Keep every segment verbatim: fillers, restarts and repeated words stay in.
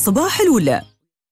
صباح الأولى.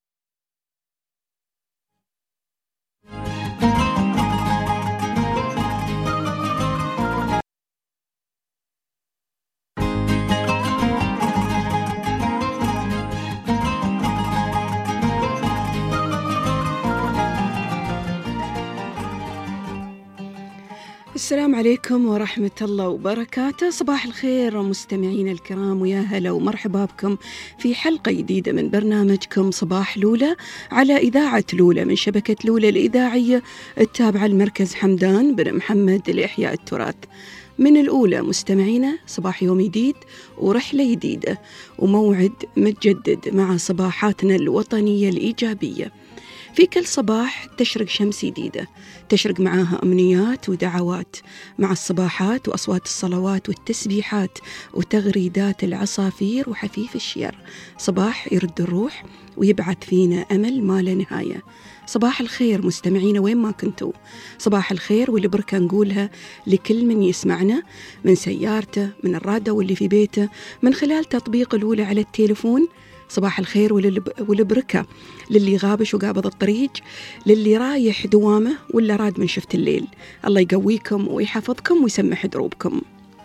السلام عليكم ورحمة الله وبركاته. صباح الخير مستمعين الكرام، ويا هلا ومرحبا بكم في حلقة جديدة من برنامجكم صباح لولة على إذاعة لولة من شبكة لولة الإذاعية التابعة لمركز حمدان بن محمد لإحياء التراث. من الأولى مستمعينا صباح يوم جديد ورحلة جديدة وموعد متجدد مع صباحاتنا الوطنية الإيجابية. في كل صباح تشرق شمس جديدة، تشرق معاها أمنيات ودعوات، مع الصباحات وأصوات الصلوات والتسبيحات وتغريدات العصافير وحفيف الشير. صباح يرد الروح ويبعث فينا أمل ما لا نهاية. صباح الخير مستمعين وين ما كنتوا، صباح الخير والبركة نقولها لكل من يسمعنا من سيارته، من الراديو واللي في بيته، من خلال تطبيق الأولى على التليفون. صباح الخير والبركة للي غابش وقابض الطريق، للي رايح دوامه ولا راد من شفت الليل. الله يقويكم ويحفظكم ويسمح دروبكم.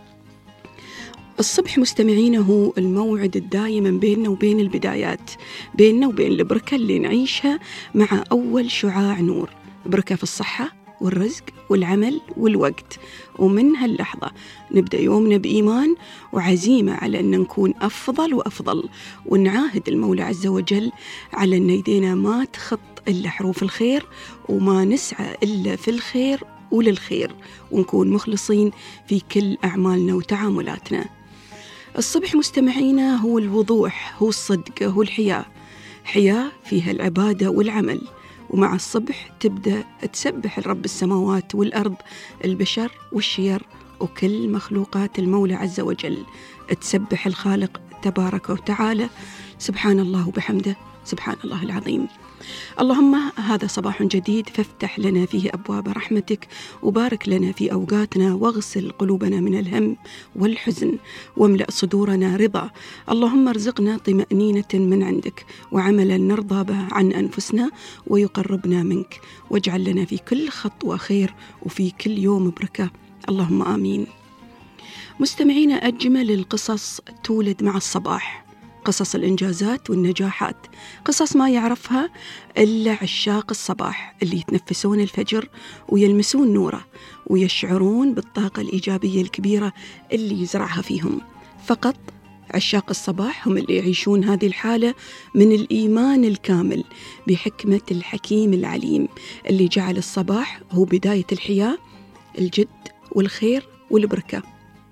الصبح مستمعين هو الموعد الدائم بيننا وبين البدايات، بيننا وبين البركة اللي نعيشها مع أول شعاع نور. بركة في الصحة والرزق والعمل والوقت، ومن هاللحظة نبدأ يومنا بإيمان وعزيمة على أن نكون أفضل وأفضل، ونعاهد المولى عز وجل على أن يدينا ما تخط إلا حروف الخير، وما نسعى إلا في الخير وللخير، ونكون مخلصين في كل أعمالنا وتعاملاتنا. الصبح مستمعينا هو الوضوح، هو الصدق، هو الحياة، حياة فيها العبادة والعمل. ومع الصبح تبدأ تسبح الرب السماوات والأرض، البشر والشير وكل مخلوقات المولى عز وجل، تسبح الخالق تبارك وتعالى. سبحان الله وبحمده، سبحان الله العظيم. اللهم هذا صباح جديد فافتح لنا فيه أبواب رحمتك، وبارك لنا في أوقاتنا، واغسل قلوبنا من الهم والحزن، واملأ صدورنا رضا. اللهم ارزقنا طمأنينة من عندك، وعملا نرضى به عن أنفسنا ويقربنا منك، واجعل لنا في كل خطوة خير وفي كل يوم بركة، اللهم آمين. مستمعين، أجمل القصص تولد مع الصباح، قصص الإنجازات والنجاحات، قصص ما يعرفها إلا عشاق الصباح اللي يتنفسون الفجر ويلمسون نوره ويشعرون بالطاقة الإيجابية الكبيرة اللي يزرعها فيهم. فقط عشاق الصباح هم اللي يعيشون هذه الحالة من الإيمان الكامل بحكمة الحكيم العليم اللي جعل الصباح هو بداية الحياة، الجد والخير والبركة.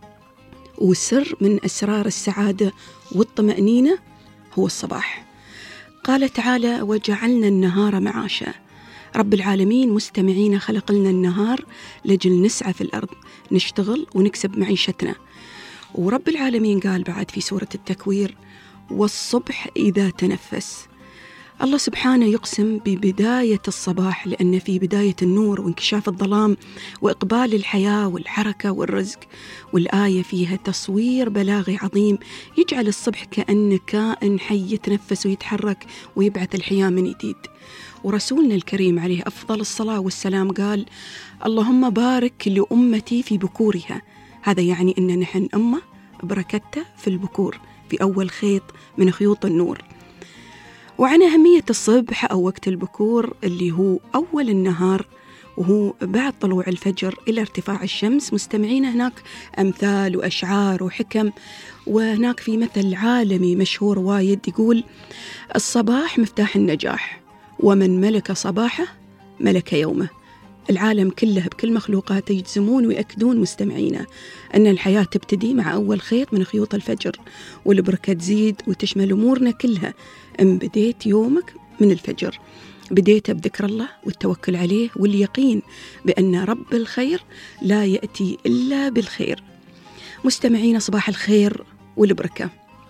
والسر من أسرار السعادة والطمأنينة هو الصباح. قال تعالى: وجعلنا النهار معاشا. رب العالمين مستمعين خلق لنا النهار لجل نسعى في الأرض، نشتغل ونكسب معيشتنا. ورب العالمين قال بعد في سورة التكوير: والصبح إذا تنفس. الله سبحانه يقسم ببداية الصباح، لأن في بداية النور وانكشاف الظلام وإقبال الحياة والحركة والرزق. والآية فيها تصوير بلاغي عظيم يجعل الصبح كأنه كائن حي يتنفس ويتحرك ويبعث الحياة من جديد. ورسولنا الكريم عليه أفضل الصلاة والسلام قال: اللهم بارك لأمتي في بكورها. هذا يعني أن نحن أمة بركتها في البكور، في أول خيط من خيوط النور. وعن أهمية الصبح أو وقت البكور اللي هو أول النهار، وهو بعد طلوع الفجر إلى ارتفاع الشمس. مستمعين، هناك أمثال وأشعار وحكم، وهناك في مثل عالمي مشهور وايد يقول: الصباح مفتاح النجاح، ومن ملك صباحه ملك يومه. العالم كله بكل مخلوقاته يجزمون ويأكدون مستمعينا أن الحياة تبتدي مع أول خيط من خيوط الفجر، والبركة تزيد وتشمل أمورنا كلها. إن بديت يومك من الفجر بديت بذكر الله والتوكل عليه واليقين بأن رب الخير لا يأتي إلا بالخير. مستمعينا، صباح الخير والبركة.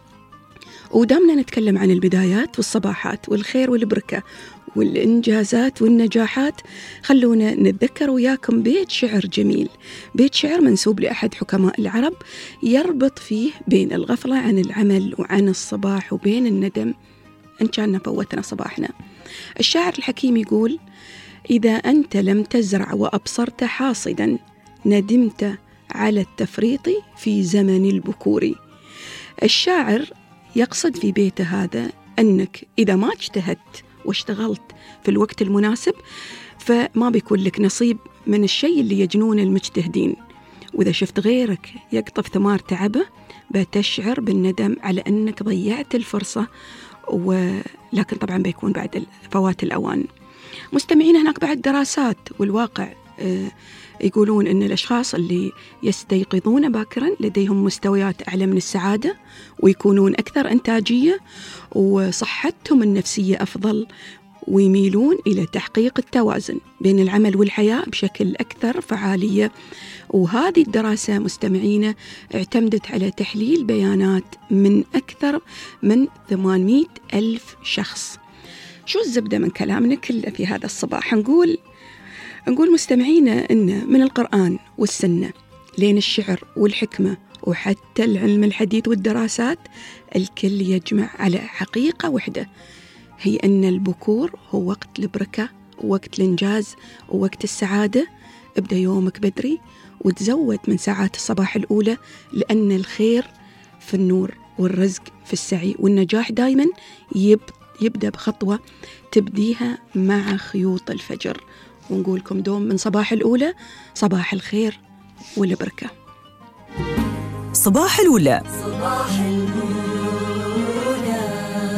ودامنا نتكلم عن البدايات والصباحات والخير والبركة والإنجازات والنجاحات، خلونا نتذكر وياكم بيت شعر جميل، بيت شعر منسوب لأحد حكماء العرب يربط فيه بين الغفلة عن العمل وعن الصباح وبين الندم إن كان فوتنا صباحنا. الشاعر الحكيم يقول: إذا أنت لم تزرع وأبصرت حاصدا ندمت على التفريط في زمن البكور. الشاعر يقصد في بيته هذا أنك إذا ما اجتهدت واشتغلت في الوقت المناسب فما بيكون لك نصيب من الشيء اللي يجنون المجتهدين، وإذا شفت غيرك يقطف ثمار تعبه بتشعر بالندم على أنك ضيعت الفرصة، ولكن طبعا بيكون بعد فوات الأوان. مستمعين، هناك بعد دراسات والواقع يقولون أن الأشخاص اللي يستيقظون باكرا لديهم مستويات أعلى من السعادة، ويكونون أكثر إنتاجية، وصحتهم النفسية أفضل، ويميلون إلى تحقيق التوازن بين العمل والحياة بشكل أكثر فعالية. وهذه الدراسة مستمعين اعتمدت على تحليل بيانات من أكثر من ثمانمئة ألف شخص. شو الزبدة من كلامنا كله في هذا الصباح؟ نقول نقول مستمعينا أن من القرآن والسنة لين الشعر والحكمة وحتى العلم الحديث والدراسات، الكل يجمع على حقيقة واحدة، هي أن البكور هو وقت البركة ووقت الإنجاز ووقت السعادة. ابدأ يومك بدري وتزود من ساعات الصباح الأولى، لأن الخير في النور والرزق في السعي، والنجاح دايما يبدأ بخطوة تبديها مع خيوط الفجر. ونقولكم دوم من صباح الأولى صباح الخير والبركة. صباح الأولى. صباح الأولى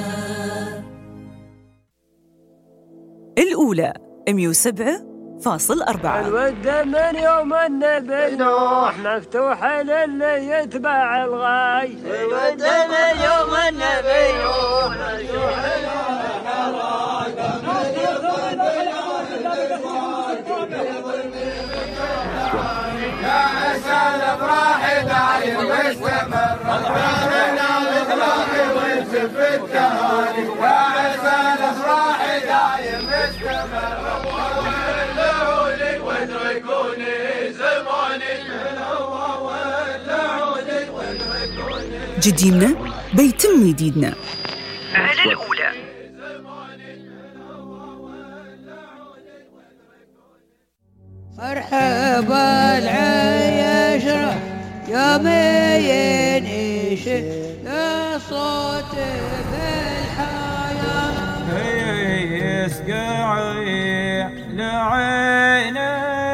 الأولى مية وسبعة فاصل أربعة. الود من يوم النبي نوح مفتوح للي يتبع الغاي. الود من يوم النبي نوح مفتوح يا عسى الافراح دايم واستمر ربنا الاطلاق وينسف التهاني. يا عسى الافراح دايم واستمر ولعوني واتركوني زماني. ولعوني واتركوني جديدنا بيتم جديدنا على الأولى. مرحبا العيشرة يا مين إيش يا صوت بالحياة يسقعي لعيني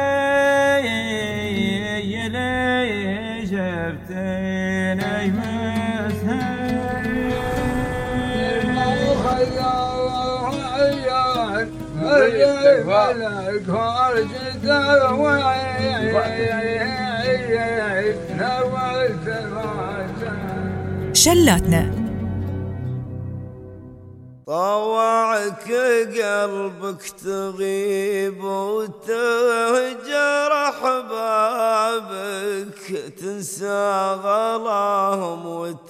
يلي جبتيني شلاتنا. طوعك قلبك تغيب وتهجر أحبابك، تنسى غلاهم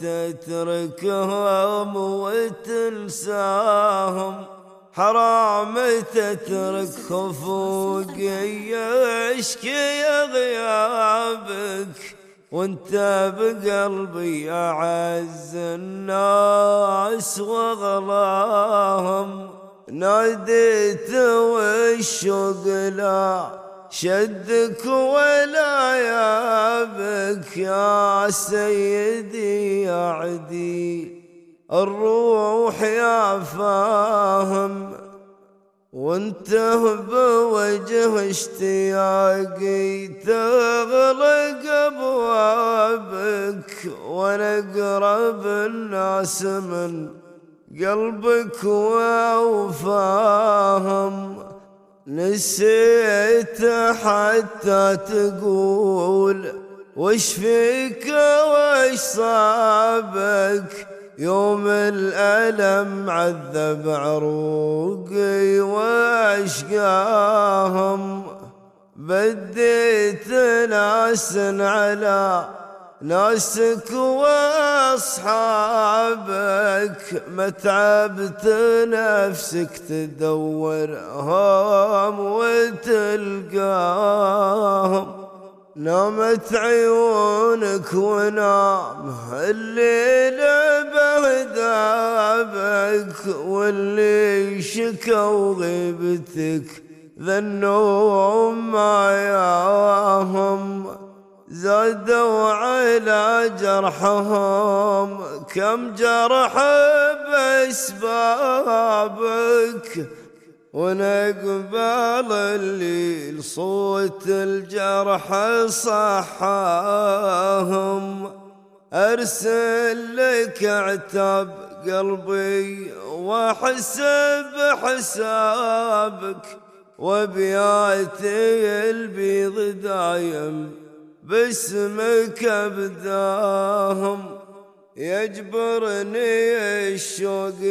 وتتركهم وتنساهم. حرام تترك خفوقي يشكي غيابك، وانت بقلبي أعز الناس وغلاهم. ناديت والشوق لا شدك ولا يابك، يا سيدي يا عدي الروح يا فاهم. وانت بوجه اشتياقي تغلق ابوابك، وانا اقرب الناس من قلبك وفاهم. نسيت حتى تقول وش فيك وش صابك، يوم الألم عذب عروقي واشقاهم. بديت ناس على ناسك واصحابك، ما تعبت نفسك تدورهم وتلقاهم. نامت عيونك ونام الليل بهدى عتابك واللي شكوا غيبتك ذنوا معاهم زادوا على جرحهم كم جرح بأسبابك ونقبل الليل صوت الجرح صحاهم أرسل لك عتاب قلبي وأحسب حسابك وبياتي البيض دايم باسمك ابداهم يجبرني الشوق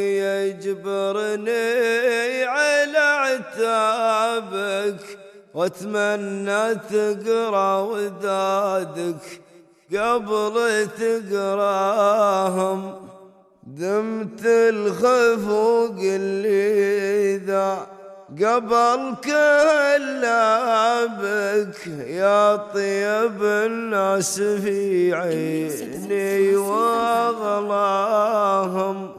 يجبرني على عتابك واتمنى تقرا ودادك قبل تقراهم دمت الخفوق اللي ذا قبل كلابك يا طيب الناس في عيني واغلاهم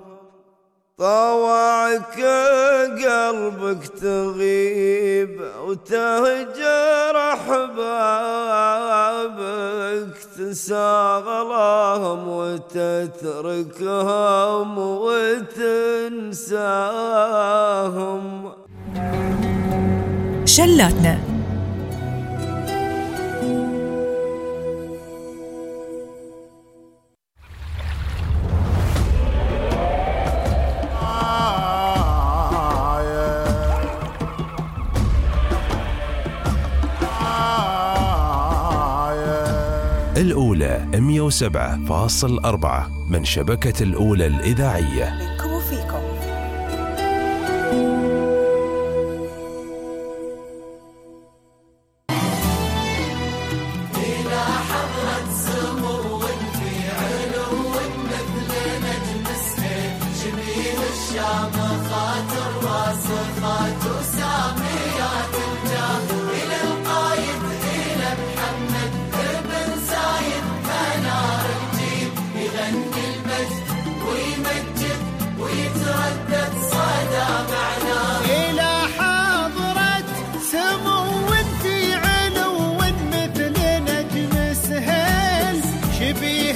طوعك قلبك تغيب وتهجر احبابك تنسى غلاهم وتتركهم وتنساهم شلاتنا الأولى مئة وسبعة فاصل أربعة من شبكة الأولى الإذاعية. منكم وفيكم. إلى حضرة سمو في علو مثل نجم السهيل شبيه الشامخات الراسخات وساميات الجاه إلى القايد إلى محمد ابن زايد منار الجيل يغني المجد ويمجد ويتردد صدى معناه إلى حضرة سمو في علو مثل نجم سهيل شبيه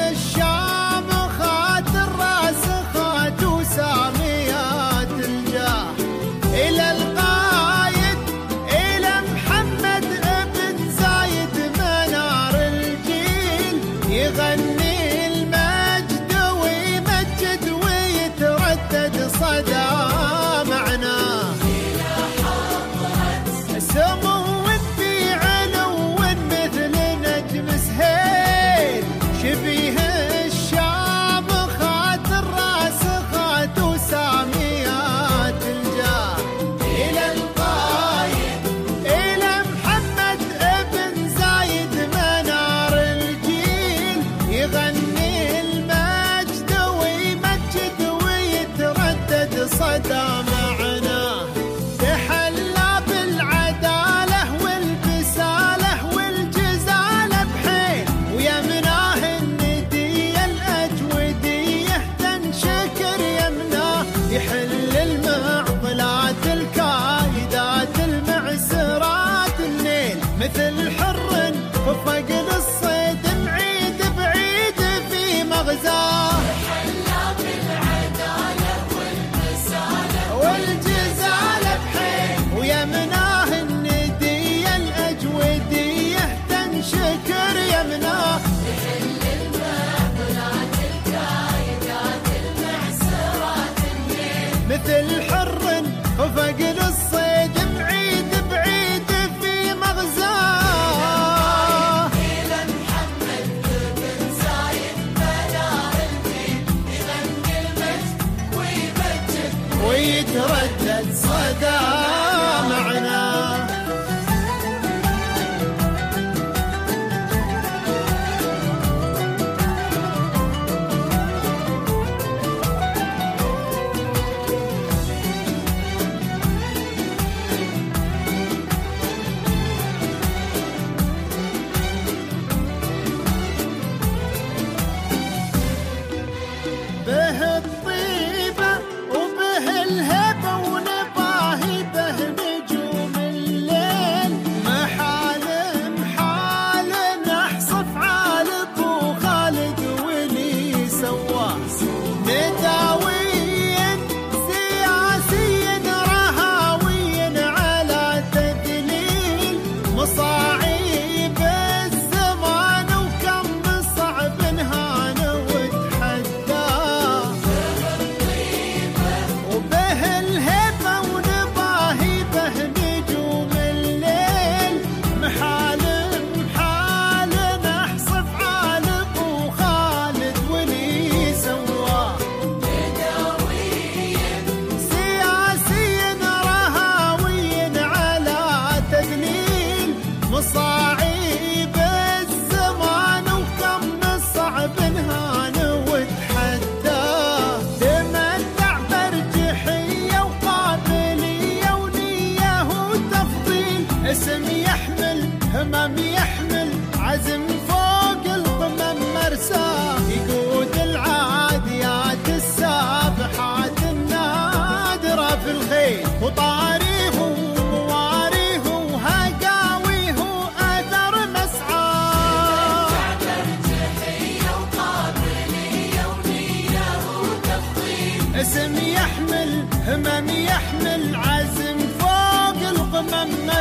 الشامخات الراسخات وساميات الجاه إلى القايد إلى محمد ابن زايد منار الجيل يغني المجد ويمجد ويتردد صدى معناه إلى حضرة سمو في علو مثل نجم سهيل شبيه الشامخات الراسخات وساميات الجاه إلى القايد إلى محمد ابن زايد منار الجيل يغني المجد ويمجد ويتردد صدى معناه تحلى بالعدالة والبسالة والجزالة بحيل ويمناه الندية الأجودية تنشكر يمناه يحل المعضلات الكايدات المعسرات النيل مثل حر وفقد الصيد بعيد بعيد في مغزاه تحلى بالعدالة والبسالة والجزالة بحيل ويمناه الندية الأجودية تنشكر يمناه يحل المعضلات الكايدات المعسرات النيل مثل حر وفقد الصيد بعيد بعيد في مغزاه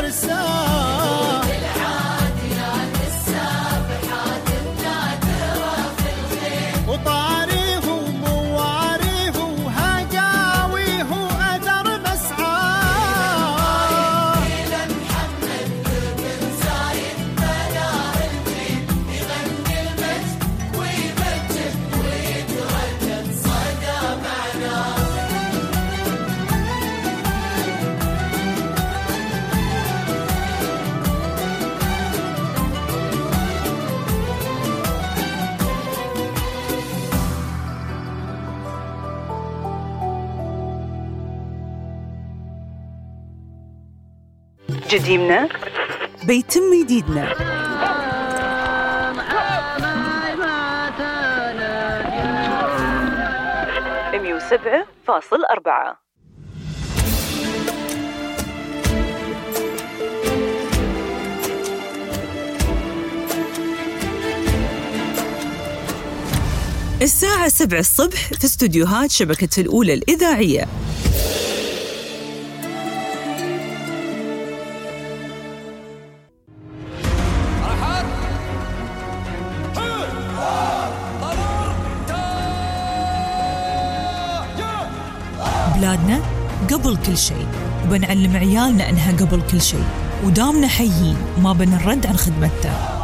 مرساه بالعاديات السابحات النادرة في الخير وطاريه ومواريه وهقاويه وأثر مسعاه إلى محمد بن زايد منار الدين يغني المجد ويمجد ويتردد صدى معناه جديمنا بيتم جديدنا. مية وسبعة فاصل أربعة. الساعة سبعة الصبح في استوديوهات شبكة الأولى الإذاعية. بلادنا قبل كل شيء، وبنعلم عيالنا أنها قبل كل شيء، ودامنا حيين ما بنرد عن خدمتها.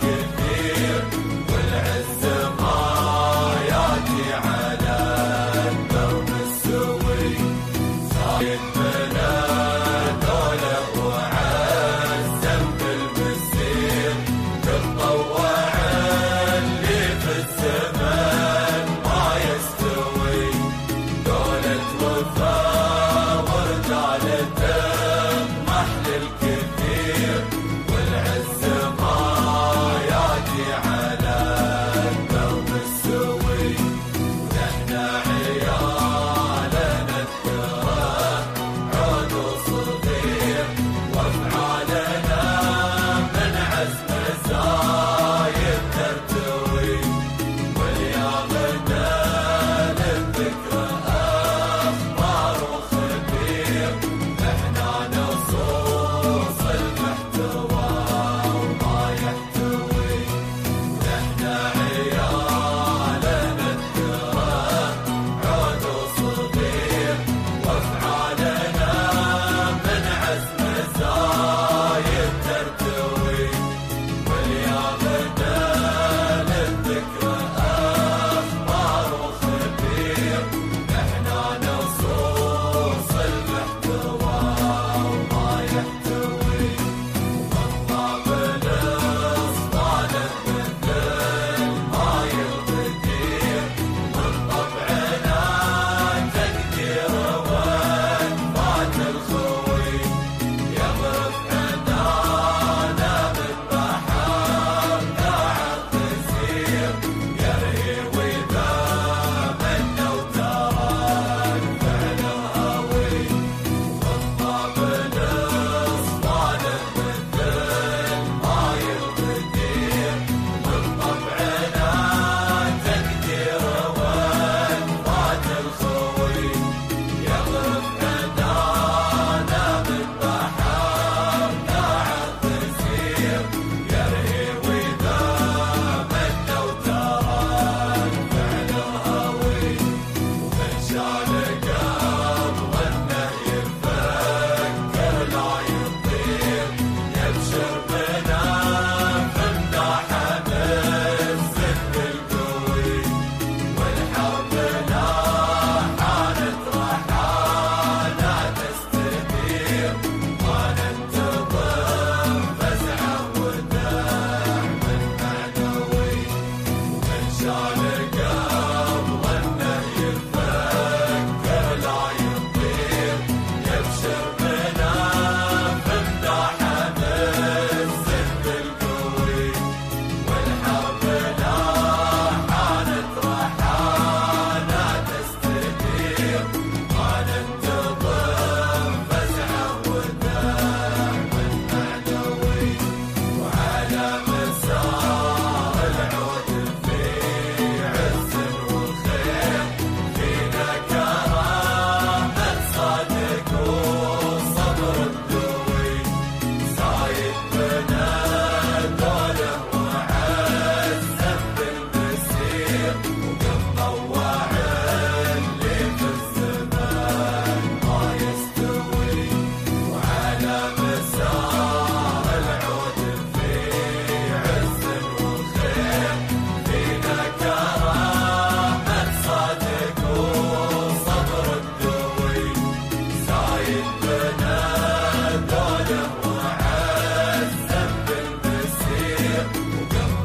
الكثير والعز ما ياتي على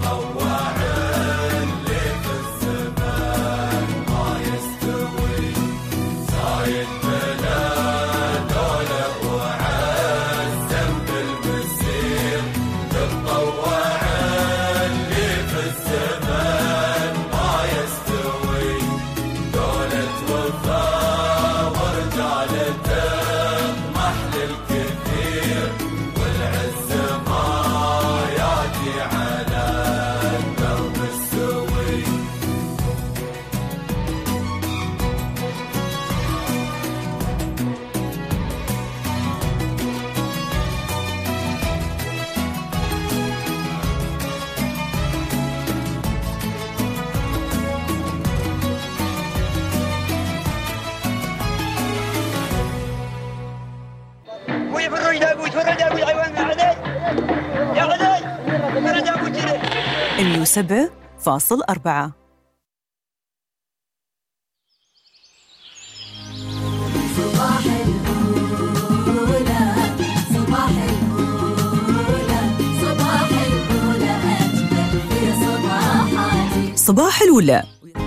مية وسبعة فاصل أربعة. صباح الأولى صباح الأولى صباح الأولى أجمل في صباحاتي. صباح الأولى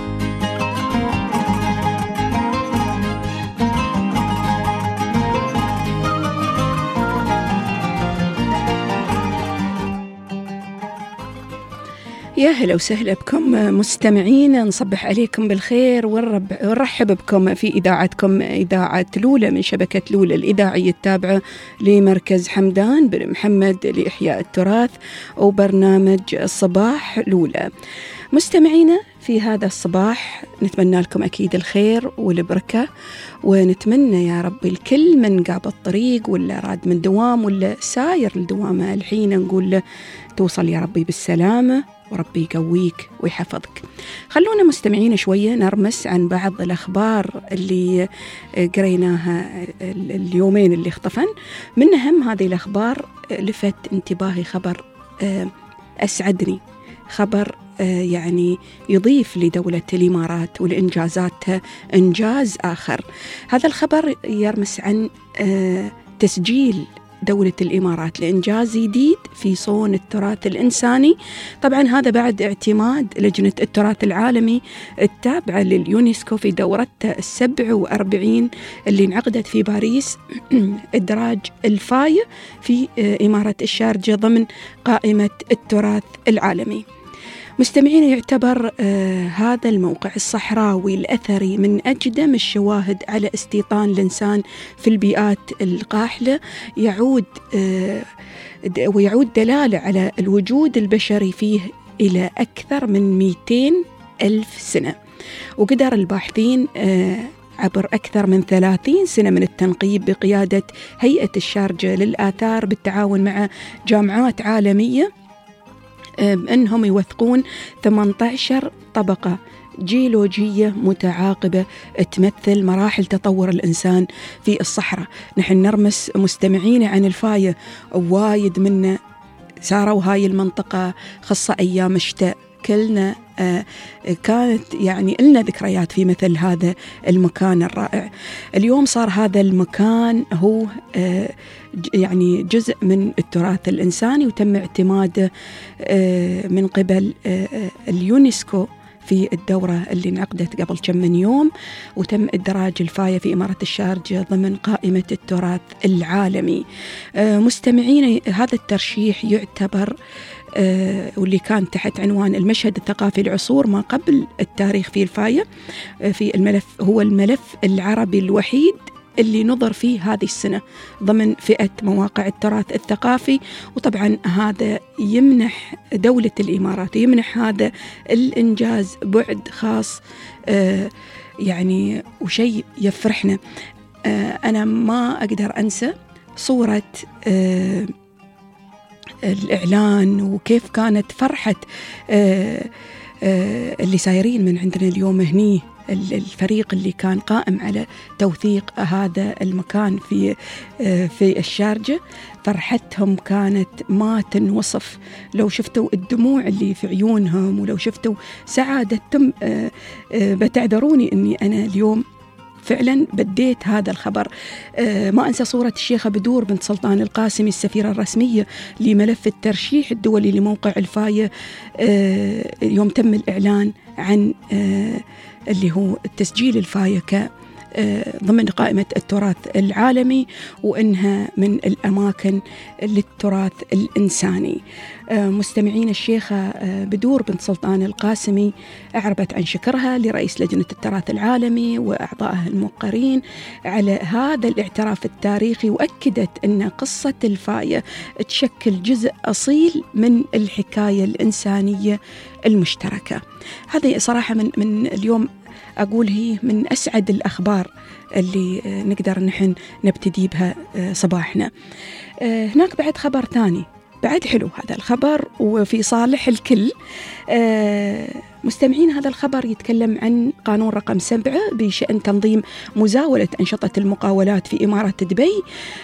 يا هلا وسهلا بكم مستمعين، نصبح عليكم بالخير ونرحب بكم في إذاعتكم إذاعة لولة من شبكة لولة الإذاعية التابعة لمركز حمدان بن محمد لإحياء التراث وبرنامج صباح لولة. مستمعينا في هذا الصباح نتمنى لكم أكيد الخير والبركة، ونتمنى يا رب الكل من قاب الطريق ولا راد من دوام ولا ساير لدوامه الحين نقول له توصل يا ربي بالسلامة وربي يقويك ويحفظك. خلونا مستمعين شوية نرمس عن بعض الأخبار اللي قريناها اليومين اللي اختفن. من أهم هذه الأخبار لفت انتباهي خبر أسعدني، خبر يعني يضيف لدولة الإمارات ولإنجازاتها إنجاز آخر. هذا الخبر يرمس عن تسجيل دولة الإمارات لإنجاز جديد في صون التراث الإنساني. طبعا هذا بعد اعتماد لجنة التراث العالمي التابعة لليونسكو في دورتها السبع وأربعين اللي انعقدت في باريس إدراج الفاية في إمارة الشارجة ضمن قائمة التراث العالمي. مستمعين، يعتبر آه هذا الموقع الصحراوي الأثري من أجدم الشواهد على استيطان الإنسان في البيئات القاحلة، يعود آه ويعود دلالة على الوجود البشري فيه إلى أكثر من مئتين ألف سنة. وقدر الباحثين آه عبر أكثر من ثلاثين سنة من التنقيب بقيادة هيئة الشارجة للآثار بالتعاون مع جامعات عالمية أنهم يوثقون ثمانية عشر طبقة جيولوجية متعاقبة تمثل مراحل تطور الإنسان في الصحراء. نحن نرمس مستمعين عن الفاية، وايد منا ساروا هاي المنطقة خاصة أيام الشتاء، كلنا آه كانت يعني لنا ذكريات في مثل هذا المكان الرائع. اليوم صار هذا المكان هو آه يعني جزء من التراث الإنساني، وتم اعتماده آه من قبل آه اليونسكو في الدورة اللي انعقدت قبل كم من يوم، وتم إدراج الفاية في إمارة الشارجة ضمن قائمة التراث العالمي. آه مستمعين، هذا الترشيح يعتبر آه واللي كان تحت عنوان المشهد الثقافي العصور ما قبل التاريخ في الفاية آه في الملف، هو الملف العربي الوحيد اللي نظر فيه هذه السنة ضمن فئة مواقع التراث الثقافي. وطبعا هذا يمنح دولة الإمارات، يمنح هذا الإنجاز بعد خاص آه يعني وشيء يفرحنا. آه أنا ما أقدر أنسى صورة آه الإعلان وكيف كانت فرحة آه آه اللي سايرين من عندنا اليوم هني، الفريق اللي كان قائم على توثيق هذا المكان في آه في الشارجة. فرحتهم كانت ما تنوصف، لو شفتوا الدموع اللي في عيونهم ولو شفتوا سعادتهم. آه آه بتعذروني أني أنا اليوم فعلا بديت هذا الخبر. آه ما أنسى صورة الشيخة بدور بنت سلطان القاسمي السفيرة الرسمية لملف الترشيح الدولي لموقع الفاية، آه يوم تم الإعلان عن آه اللي هو تسجيل الفاية ك ضمن قائمة التراث العالمي، وإنها من الأماكن للتراث الإنساني. مستمعين، الشيخة بدور بنت سلطان القاسمي أعربت عن شكرها لرئيس لجنة التراث العالمي وأعضائها الموقرين على هذا الاعتراف التاريخي، وأكدت أن قصة الفاية تشكل جزء أصيل من الحكاية الإنسانية المشتركة. هذه صراحة من, من اليوم أقول هي من أسعد الأخبار اللي نقدر نحن نبتدي بها صباحنا. هناك بعد خبر ثاني بعد حلو هذا الخبر وفي صالح الكل. مستمعين، هذا الخبر يتكلم عن قانون رقم سبعة بشأن تنظيم مزاولة أنشطة المقاولات في إمارة دبي.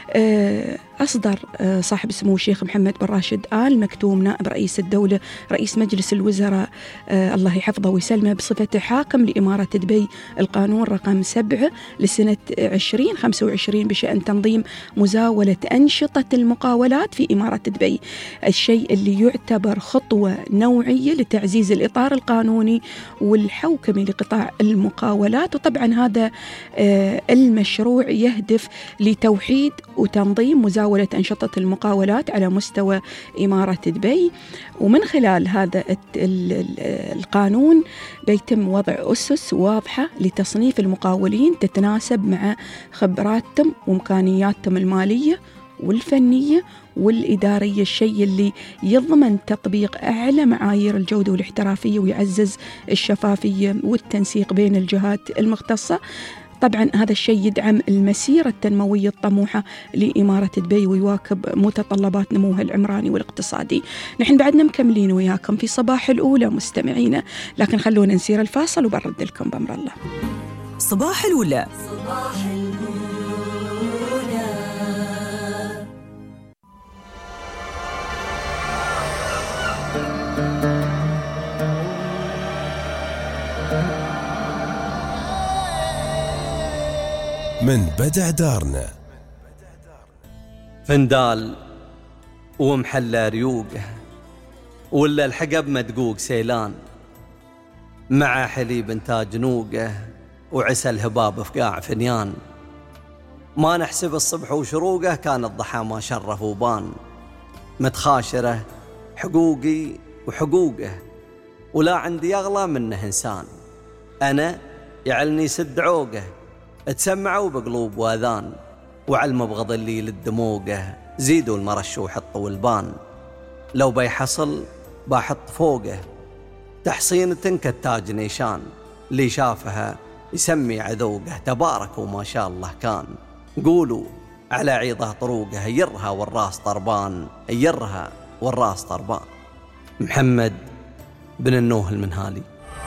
أصدر صاحب سمو الشيخ محمد بن راشد آل مكتوم نائب رئيس الدولة رئيس مجلس الوزراء الله يحفظه ويسلمه بصفته حاكم لإمارة دبي القانون رقم سبعة لسنة عشرين خمسة وعشرين بشأن تنظيم مزاولة أنشطة المقاولات في إمارة دبي، الشيء اللي يعتبر خطوة نوعية لتعزيز الإطار القانوني والحوكمي لقطاع المقاولات. وطبعا هذا المشروع يهدف لتوحيد وتنظيم مزاولة أنشطة المقاولات على مستوى إمارة دبي، ومن خلال هذا القانون بيتم وضع أسس واضحة لتصنيف المقاولين تتناسب مع خبراتهم وإمكانياتهم المالية والفنية والإدارية، الشيء اللي يضمن تطبيق أعلى معايير الجودة والاحترافية ويعزز الشفافية والتنسيق بين الجهات المختصة. طبعا هذا الشيء يدعم المسيرة التنموية الطموحة لإمارة دبي ويواكب متطلبات نموها العمراني والاقتصادي. نحن بعدنا مكملين وياكم في صباح الأولى مستمعينا، لكن خلونا نسير الفاصل وبرد لكم بأمر الله. صباح الأولى. صباح الأولى. من بدع دارنا فندال ومحلى ريوقه ولا الحقب مدقوق سيلان مع حليب انتاج نوقه وعسى الهباب في قاع فنيان. ما نحسب الصبح وشروقه كان الضحى ما شرف وبان. متخاشره حقوقي وحقوقه ولا عندي أغلى منه إنسان. أنا يعلني سد عوقه تسمعوا بقلوب واذان، وعلى المبغض اللي للدموقه زيدوا المرش وحطوا البان. لو بيحصل باحط فوقه تحصينة كالتاج نيشان، اللي شافها يسمي عذوقه تبارك وما شاء الله كان. قولوا على عيضه طروقه يرها والراس طربان، يرها والراس طربان. محمد بن النوه المنهالي.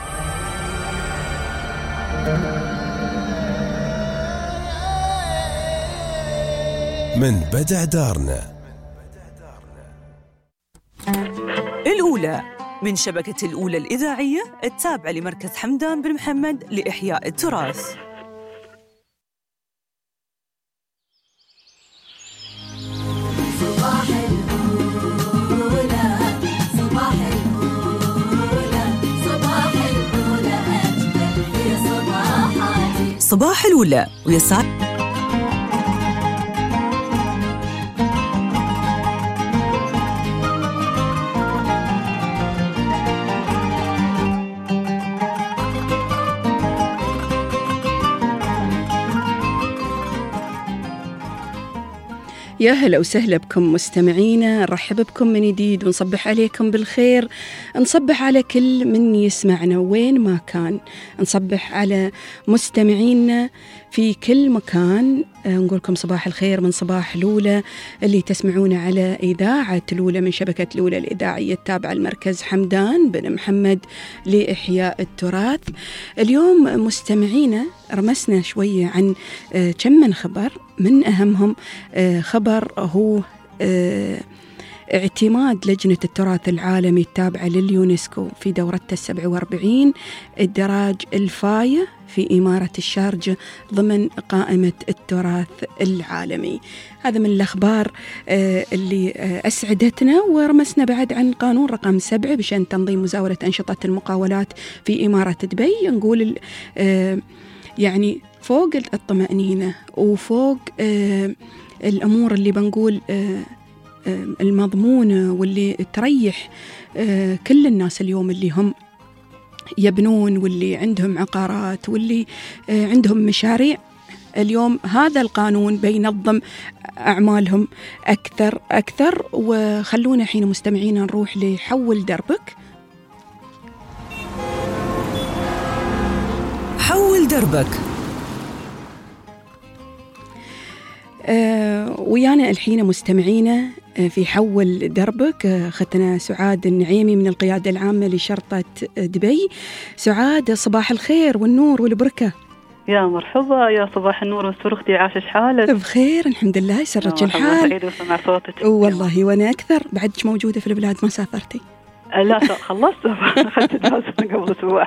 من بدع دارنا. الأولى من شبكة الأولى الإذاعية التابعة لمركز حمدان بن محمد لإحياء التراث. صباح الأولى صباح الأولى صباح الأولى أجمل في صباحاتي. صباح الأولى ويسعد يا هلا وسهلا بكم مستمعينا، نرحب بكم من جديد ونصبح عليكم بالخير. نصبح على كل من يسمعنا وين ما كان، نصبح على مستمعينا في كل مكان. نقول لكم صباح الخير من صباح الأولى اللي تسمعون على إذاعة الأولى من شبكة الأولى الإذاعية التابعة لمركز حمدان بن محمد لإحياء التراث. اليوم مستمعينا رمسنا شوية عن كم من خبر، من أهمهم خبر هو اعتماد لجنة التراث العالمي التابعة لليونسكو في دورتها السبع واربعين الدراج الفاية في إمارة الشارجة ضمن قائمة التراث العالمي. هذا من الأخبار اللي أسعدتنا. ورمسنا بعد عن قانون رقم سبعة بشأن تنظيم مزاولة أنشطة المقاولات في إمارة دبي. نقول يعني فوق الطمأنينة وفوق الأمور اللي بنقول المضمونة واللي تريح كل الناس اليوم اللي هم يبنون واللي عندهم عقارات واللي عندهم مشاريع، اليوم هذا القانون بينظم أعمالهم أكثر أكثر. وخلونا حين مستمعين نروح لحول دربك. حول دربك. آه ويانا الحين مستمعينا في حول دربك أختنا سعاد النعيمي من القيادة العامة لشرطة دبي. سعاد، صباح الخير والنور والبركة. يا مرحبا، يا صباح النور والسرور. اختي عاشش حالك؟ بخير الحمد لله، يسرك الحال. سعيد وسمع صوتك والله وانا اكثر. بعدك موجودة في البلاد، ما سافرتي؟ لا خلصت، اخذت اجازة قبل اسبوع.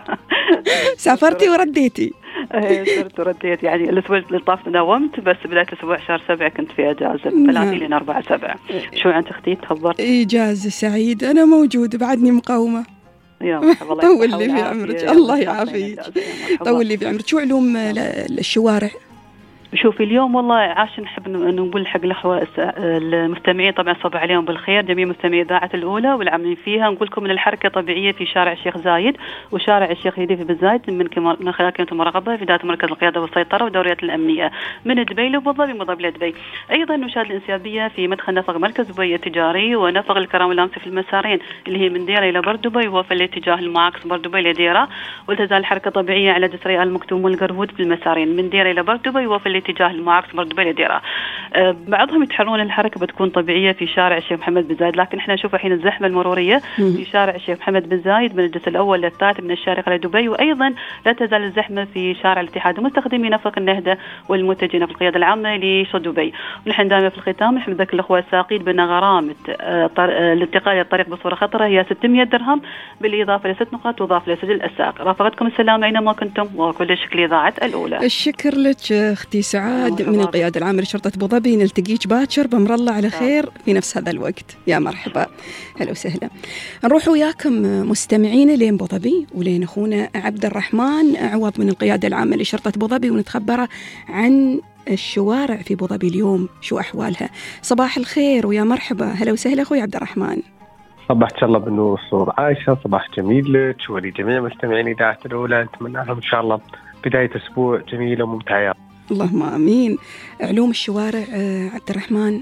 سافرتي ورديتي؟ ايه صرت ورديت، يعني الاسبوع اللي طاف داومت، بس بداية الاسبوع شهر سبعة كنت في اجازة ثلاثين لين أربعة سبعة. شو عن اختي تخبرتي؟ اجازة سعيد، انا موجودة بعدني مقاومة. يا مرحبا، طول لي في عمرك. الله يعافيك. طول لي في عمرك. شو علوم الشوارع؟ شوفي اليوم والله عاش نحب نقول حق الأخوة المستمعين طبعا صباح عليهم بالخير جميع مستمعي إذاعة الأولى والعاملين فيها. نقول لكم من الحركة طبيعية في شارع الشيخ زايد وشارع الشيخ يدي في بالزايد من من خلال كلمة المراقبة في ذات مركز القيادة والسيطرة ودوريات الأمنية من دبي لأبو ظبي من ظبي لدبي. أيضا نشاهد الانسيابية في مدخل نفق مركز دبي التجاري ونفق الكرام الأمسي في المسارين اللي هي من ديرة إلى بر دبي وفي الاتجاه المعاكس بر دبي لديرة. وتزال الحركة طبيعية على جسر المكتوم والقرهود في المسارين من ديرة إلى بر دبي وفي الاتجاه المعاكس بر دبي لديرة. أه بعضهم يتحرون الحركة بتكون طبيعية في شارع الشيخ محمد بن زايد، لكن احنا نشوف الحين الزحمة المرورية في شارع الشيخ محمد بن زايد من الجسر الأول للثالث من الشارقة لدبي. وأيضا لا تزال الزحمة في شارع الاتحاد ومستخدمي نفق النهدة والمتجهين في القيادة العامة لشط دبي. ونحن دائما في الختام نحب نذكر الأخوة الساقين بأن غرامة أه الانتقال الطريق بصورة خطرة هي ستمائة درهم بالإضافة لست نقاط وإضافة لسجل السائق. رافقتكم السلام أينما كنتم وكل الشكر لإذاعة الأولى. الشكر لك أختي سعاد من القيادة العامة لشرطة أبو ظبي. نلتقيك باكر بأمر الله على خير في نفس هذا الوقت. يا مرحبا، هلا وسهلا. نروح وياكم مستمعين لين أبو ظبي ولين أخونا عبد الرحمن عوض من القيادة العامة لشرطة أبو ظبي ونتخبره عن الشوارع في أبو ظبي اليوم شو أحوالها. صباح الخير ويا مرحبا، هلا وسهلا أخوي عبد الرحمن. صباحك الله بالنور والسرور عايشة، صباح جميل لك ولجميع مستمعين إذاعة الأولى. نتمنى لهم إن شاء الله بداية أسبوع جميلة وممتعة. اللهم آمين. علوم الشوارع عبد الرحمن،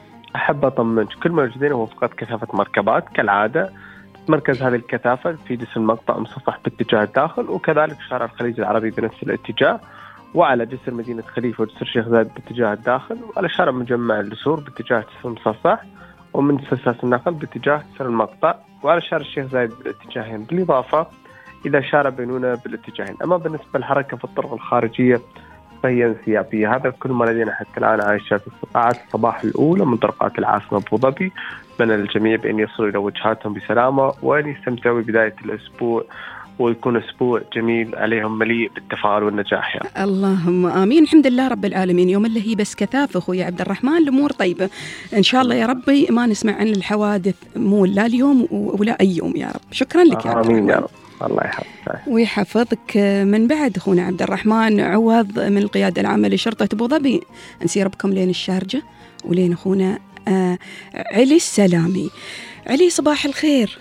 أحب أطمنك كل موجودين وفقط كثافة مركبات كالعادة. تتمركز هذه الكثافة في جسر المقطع مصفح باتجاه الداخل، وكذلك شارع الخليج العربي بنفس الاتجاه، وعلى جسر مدينة خليفة وجسر الشيخ زايد باتجاه الداخل، وعلى شارع مجمع اللسور باتجاه جسر المصفح، ومن سلسلة النقل باتجاه جسر المقطع، وعلى شارع الشيخ زايد بالاتجاهين بالإضافة إلى شارع بينونة بالاتجاهين. أما بالنسبة للحركة في الطرق الخارجية فهي انسيابية. هذا كل ما لدينا حتى الآن عايشة في ساعات الصباح الأولى من طرقات العاصمة أبو ظبي. من الجميع بأن يصلوا إلى وجهاتهم بسلامة وأن يستمتعوا ببداية الأسبوع ويكون أسبوع جميل عليهم مليء بالتفاؤل والنجاح يعني. اللهم آمين. الحمد لله رب العالمين. يوم اللي هي بس كثافة أخوي عبد الرحمن الأمور طيبة إن شاء الله يا ربي، ما نسمع عن الحوادث مو لا اليوم ولا أي يوم يا رب. شكرا لك يا عبد الرحمن. آمين يا رب. الله يحفظك ويحفظك. من بعد أخونا عبد الرحمن عوض من القيادة العامة لشرطة أبو ظبي نسير بكم لين الشارجة ولين أخونا آه علي السلامي. علي صباح الخير.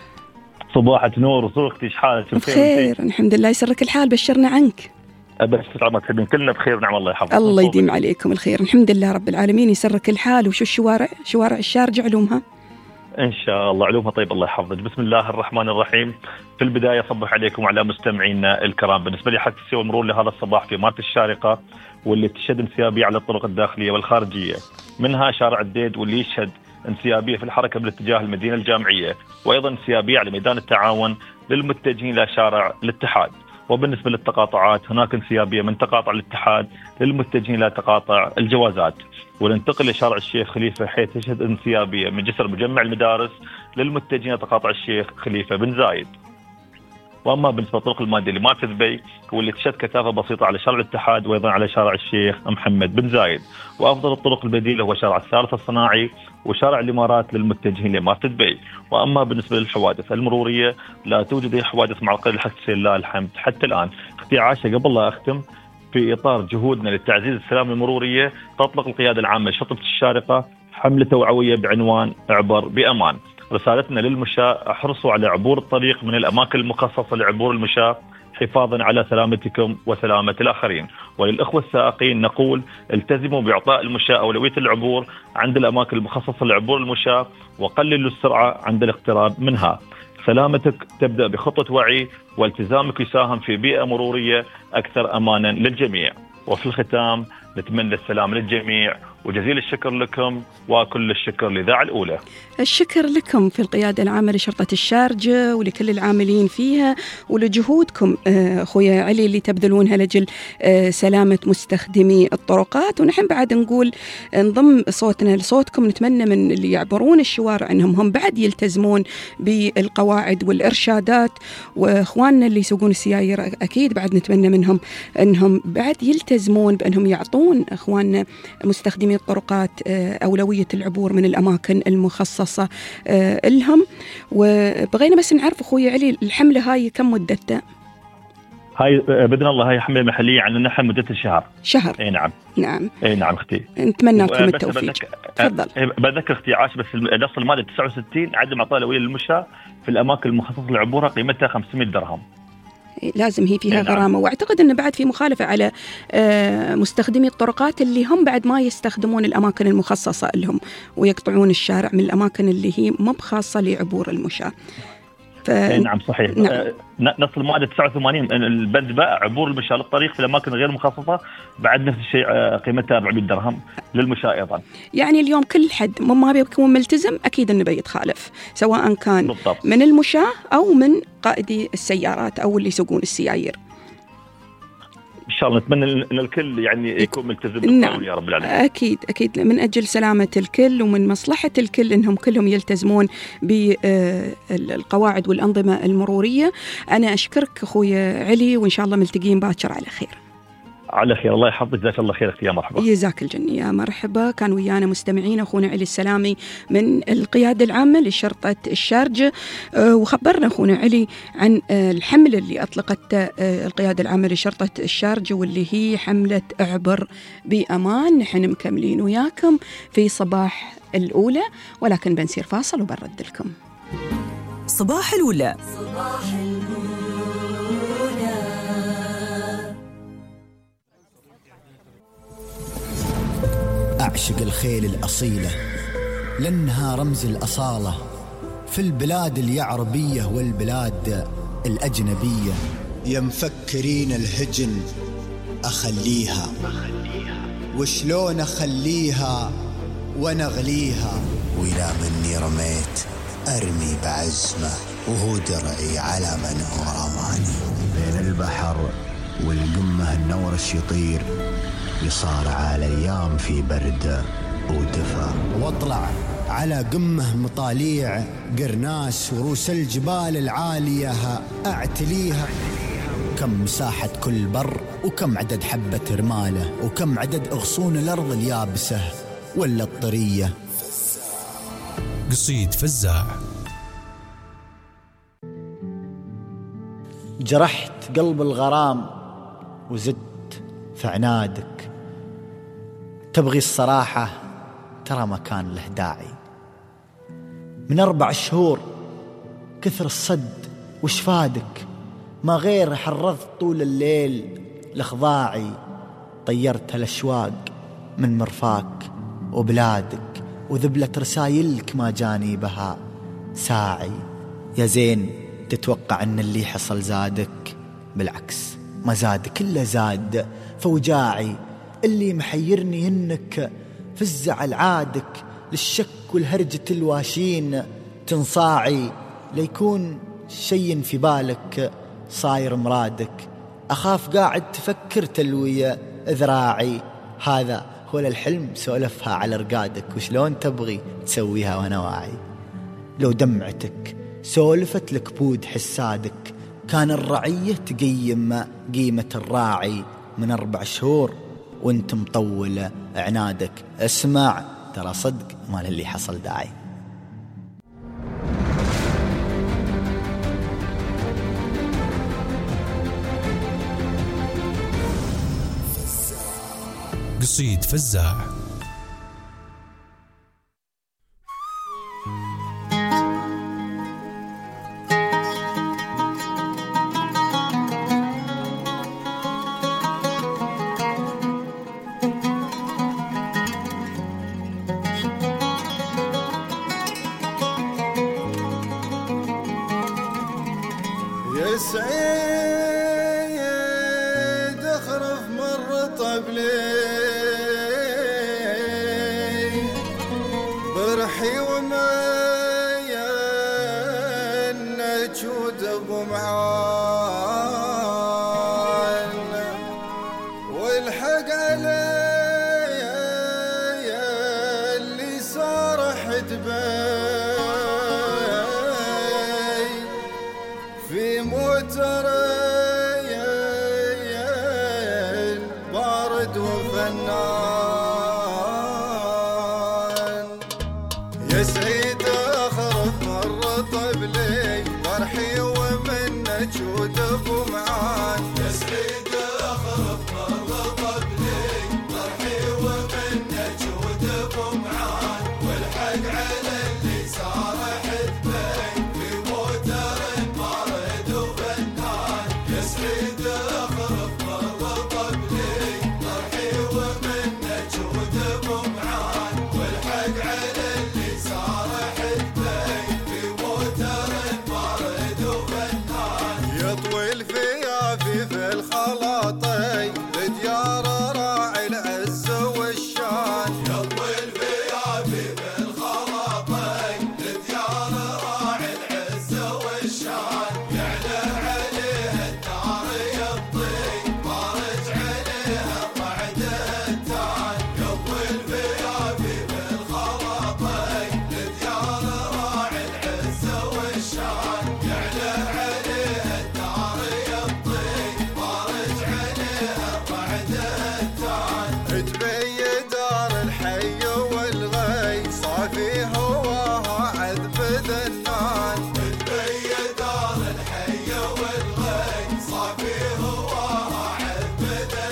صباحك نور وصوختي ايش حالك؟ بخير الحمد لله يسرك الحال. بشرنا عنك. بس طبعا تحبين كلنا بخير ونعم الله يحفظك. الله يديم عليكم الخير. الحمد لله رب العالمين يسرك الحال. وشو الشوارع شوارع الشارجة علومها؟ إن شاء الله علومها طيب الله يحفظك. بسم الله الرحمن الرحيم. في البداية صبح عليكم وعلى مستمعينا الكرام. بالنسبة لي حق سوى المرور لهذا الصباح في إمارة الشارقة واللي تشهد انسيابية على الطرق الداخلية والخارجية، منها شارع الديد واللي يشهد انسيابية في الحركة بالاتجاه المدينة الجامعية، وأيضا انسيابية على ميدان التعاون للمتجهين إلى شارع الاتحاد. وبالنسبة للتقاطعات هناك انسيابية من تقاطع الاتحاد للمتجهين إلى تقاطع الجوازات، وننتقل لشارع الشيخ خليفة حيث تشهد انسيابية من جسر مجمع المدارس للمتجهين إلى تقاطع الشيخ خليفة بن زايد. واما بالنسبه للطرق الماديه اللي ما تذبي واللي تشهد كثافه بسيطه على شارع الاتحاد وايضا على شارع الشيخ محمد بن زايد. وافضل الطرق البديله هو شارع الثالث الصناعي وشارع الامارات للمتجهين لمارت دبي. واما بالنسبه للحوادث المروريه لا توجد اي حوادث مع القليل الحمد لله الحمد حتى الان. اختي عاشة قبل لا اختم، في اطار جهودنا لتعزيز السلامه المروريه تطلق القياده العامه لشرطه الشارقه حمله توعويه بعنوان اعبر بامان. رسالتنا للمشاة: احرصوا على عبور الطريق من الأماكن المخصصة لعبور المشاة حفاظا على سلامتكم وسلامة الآخرين. وللأخوة السائقين نقول: التزموا بإعطاء المشاة أولوية العبور عند الأماكن المخصصة لعبور المشاة وقللوا السرعة عند الاقتراب منها. سلامتك تبدأ بخطة وعي، والتزامك يساهم في بيئة مرورية أكثر أمانا للجميع. وفي الختام نتمنى السلام للجميع وجزيل الشكر لكم وكل الشكر للإذاعة الأولى. الشكر لكم في القيادة العامة لشرطة الشارجة ولكل العاملين فيها ولجهودكم أخويا علي اللي تبذلونها لجل سلامة مستخدمي الطرقات. ونحن بعد نقول نضم صوتنا لصوتكم، نتمنى من اللي يعبرون الشوارع أنهم هم بعد يلتزمون بالقواعد والإرشادات، وإخواننا اللي يسوقون السيايير أكيد بعد نتمنى منهم أنهم بعد يلتزمون بأنهم يعطون إخواننا مستخدمي الطرقات أولوية العبور من الأماكن المخصصة لهم. وبغينا بس نعرف أخوي علي الحملة هاي كم مدتها؟ هاي بإذن الله هي حملة محلية عن نحن مدة شهر. شهر. اي نعم. نعم. اي نعم اختي. نتمنى لكم التوفيق. تفضل. بذكر اختي عاش بس النص المادة تسعة وستين عدم إعطاء أولوية للمشاة في الأماكن المخصصة لعبورها قيمتها خمسمائة درهم. لازم هي فيها غرامة. واعتقد أنه بعد في مخالفة على مستخدمي الطرقات اللي هم بعد ما يستخدمون الأماكن المخصصة لهم ويقطعون الشارع من الأماكن اللي هي ما بخاصة لعبور المشاة. ف... نعم صحيح. نعم. نص المادة تسعة وثمانين البند بقى عبور المشاة للطريق في الأماكن غير مخصصة بعد نفس الشيء قيمتها أربعمائة درهم للمشاة أيضا. يعني اليوم كل حد ما بيكون ملتزم أكيد أنه بيتخالف، سواء كان بالضبط من المشاة أو من قائدي السيارات أو اللي يسوقون السيايير. إن شاء الله نتمنى أن الكل يعني يكون ملتزم بالقانون. نعم. يا رب العالمين. أكيد أكيد من أجل سلامة الكل ومن مصلحة الكل إنهم كلهم يلتزمون بالقواعد والأنظمة المرورية. أنا أشكرك أخوي علي وإن شاء الله ملتقين باكر على خير. على خير. الله يحفظك. جزاك الله خير اختي. يا مرحبا. جزاك الجنة. يا مرحبا. كان ويانا مستمعين أخونا علي السلامي من القيادة العامة لشرطة الشارجة، وخبرنا أخونا علي عن الحملة اللي أطلقت القيادة العامة لشرطة الشارجة واللي هي حملة اعبر بأمان. نحن مكملين وياكم في صباح الأولى، ولكن بنصير فاصل وبنرد لكم. صباح الأولى. صباح الأولى. أعشق الخيل الأصيلة لأنها رمز الأصالة في البلاد اليعربية والبلاد الأجنبية. يا مفكرين الهجن أخليها، وشلون أخليها ونغليها، وإلى مني رميت أرمي بعزمة وهو درعي على من هو رماني. بين البحر والقمة النورش يطير، يصارع الأيام في برد ودفا، واطلع على قمة مطاليع قرناس وروس الجبال العالية أعتليها. كم مساحة كل بر وكم عدد حبة رمالة وكم عدد أغصون الأرض اليابسة ولا الطرية. قصيد فزاع. جرحت قلب الغرام وزدت في عنادك، تبغي الصراحة ترى ما كان له داعي. من أربع شهور كثر الصد وشفادك، ما غير حرضت طول الليل لخضاعي. طيرت الأشواق من مرفاك وبلادك، وذبلت رسايلك ما جاني بها ساعي. يا زين تتوقع أن اللي حصل زادك، بالعكس ما زاد كله زاد فوجاعي. اللي محيرني إنك في الزعل عادك للشك والهرجة الواشين تنصاعي. ليكون شيء في بالك صاير مرادك، أخاف قاعد تفكر تلوية ذراعي. هذا هو الحلم سولفها على رقادك، وشلون تبغي تسويها وانا واعي. لو دمعتك سولفت لكبود حسادك، كان الرعية تقيم قيمة الراعي. من أربع شهور وانت مطولة عنادك، اسمع ترى صدق ما للي حصل داعي. قصيد فزاع. يا سعيد اخرف مرة طبلي برحي وما ينجود ابو معان والحق علي اللي صار حدبي في موترين بارد وفنان. يا سعيد اخرف مرة طبلي فرحي ومن جود ابو معان. يا سعيد اخرف مرة طبلي فرحي ومن جود ابو معان والحق على اللي صار حدبي في موترين بارد وفنان. يا سعيد اخرف مرة طبلي فرحي ومن جود ابو معان والحق على اللي صار حدبي في موترين بارد وفنان. يطوي الفيافي في الخلاطي بديار راعي العز والشان. يطوي الفيافي في الخلاطي بديار راعي العز والشان. يعلى عليه الدار يطي بارج عليها الرعد التان. يطوي الفيافي في الخلاطي بديار راعي العز والشان. يعلى عليه الدار يطي بارج عليها الرعد التان. تبي دار الحي والغي صافي هواها عذب ذنان. تبي دار الحي والغي صافي هواها عذب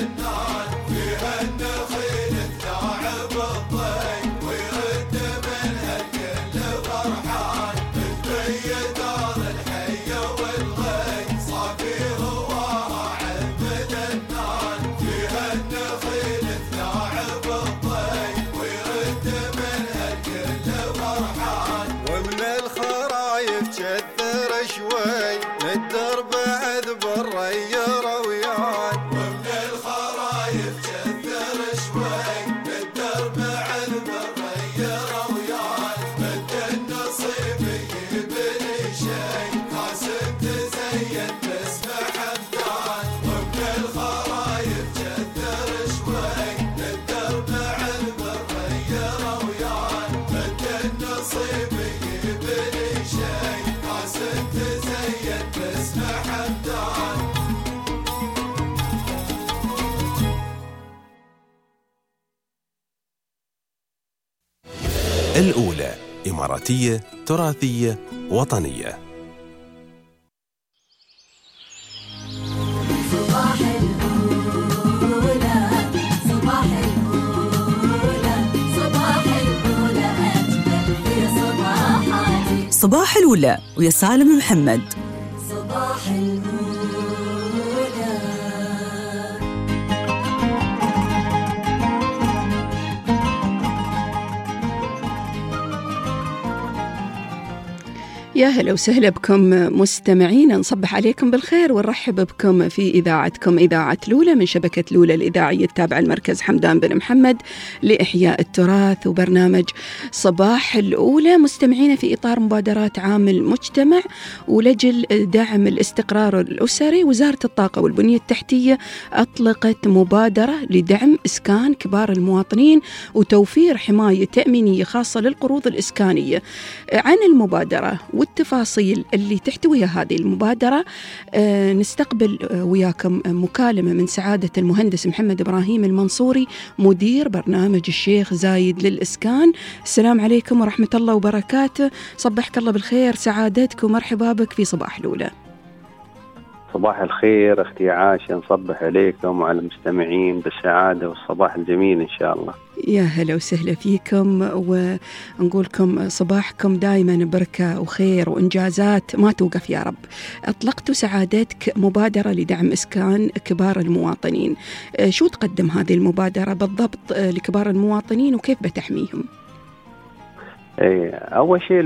ذنان. فيها النخيل التاعب الضي ويرد منها الكل فرحان. تبي دار الحي والغي صافي هواها عذب ذنان. فيها النخيل التاعب الضي ويرد منها الكل فرحان. ومن الخرايف تشثر شوي ندر بعذب الري رويان. ومن الخرايف تشثر شوي ندر بعذب الري رويان. مد النصيب يجيب لي شي ناس تزين باسم حمدان. ومن الخرايف تشثر شوي ندر بعذب الري رويان. مد النصيب يجيب لي شي ناس تزين باسم حمدان. الأولى إماراتية تراثية وطنية. صباح الأولى صباح الأولى صباح الأولى أجمل في صباحاتي. صباح الأولى ويا سالم محمد. صباح الأولى يا هلا وسهلا بكم مستمعين، نصبح عليكم بالخير ونرحب بكم في إذاعتكم إذاعة لولا من شبكة لولا الإذاعية التابعة لمركز حمدان بن محمد لإحياء التراث، وبرنامج صباح الأولى. مستمعين في إطار مبادرات عام المجتمع ولجل دعم الاستقرار الأسري، وزارة الطاقة والبنية التحتية أطلقت مبادرة لدعم إسكان كبار المواطنين وتوفير حماية تأمينية خاصة للقروض الإسكانية. عن المبادرة والتفاصيل اللي تحتويها هذه المبادرة آه نستقبل آه وياكم مكالمة من سعادة المهندس محمد إبراهيم المنصوري مدير برنامج الشيخ زايد للإسكان. السلام عليكم ورحمة الله وبركاته، صبحك الله بالخير سعادتك ومرحبا بك في صباح الأولى. صباح الخير أختي عاشة، نصبح عليكم وعلى المستمعين بالسعادة والصباح الجميل إن شاء الله. يا هلا وسهلا فيكم، ونقولكم صباحكم دائما بركة وخير وإنجازات ما توقف يا رب. أطلقتوا سعادتك مبادرة لدعم إسكان كبار المواطنين، شو تقدم هذه المبادرة بالضبط لكبار المواطنين وكيف بتحميهم؟ أول شيء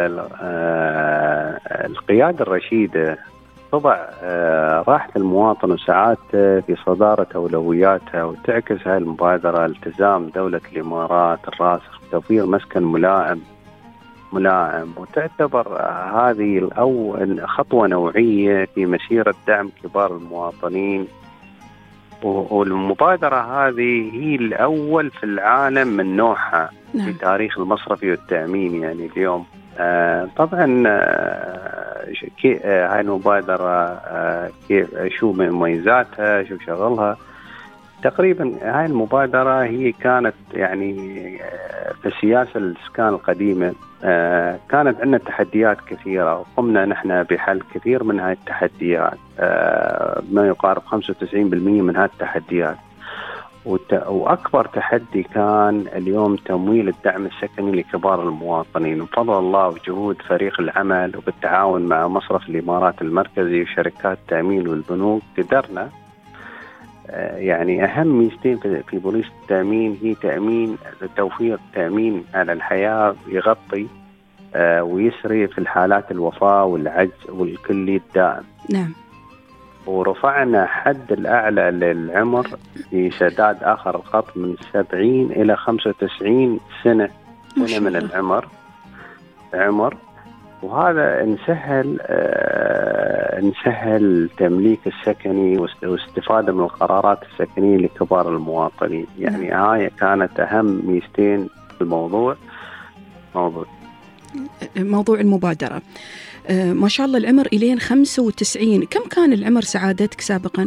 القيادة الرشيدة تضع راحة المواطن وسعادته في صدارة أولوياتها، وتعكس هذه المبادرة التزام دولة الإمارات الراسخ بتوفير مسكن ملائم ملائم وتعتبر هذه الأول خطوة نوعية في مسيرة دعم كبار المواطنين. والمبادرة هذه هي الأول في العالم من نوعها في تاريخ المصرفي والتأمين. يعني اليوم آه طبعا آه هاي المبادرة آه كيف شو مميزاتها شو شغلها. تقريبا هاي المبادرة هي كانت يعني آه في السياسة الإسكان القديمة آه كانت عندنا تحديات كثيرة، وقمنا نحن بحل كثير من هاي التحديات، آه ما يقارب خمسة وتسعين بالمئة من هاي التحديات. وأكبر تحدي كان اليوم تمويل الدعم السكني لكبار المواطنين. بفضل الله وجهود فريق العمل وبالتعاون مع مصرف الإمارات المركزي وشركات التأمين والبنوك قدرنا يعني أهم ميزتين في بوليس التأمين هي تأمين توفير تأمين على الحياة يغطي ويسري في الحالات الوفاة والعجز والكلي الدائم. نعم. ورفعنا حد الأعلى للعمر في سداد آخر الخط من سبعين إلى خمسة وتسعين سنة سنة من العمر عمر وهذا نسهل آه نسهل تمليك السكني واستفادة من القرارات السكنية لكبار المواطنين. يعني هاي كانت أهم ميزتين في الموضوع موضوع موضوع المبادرة. آه ما شاء الله العمر إلين خمسة وتسعين. كم كان العمر سعادتك سابقا؟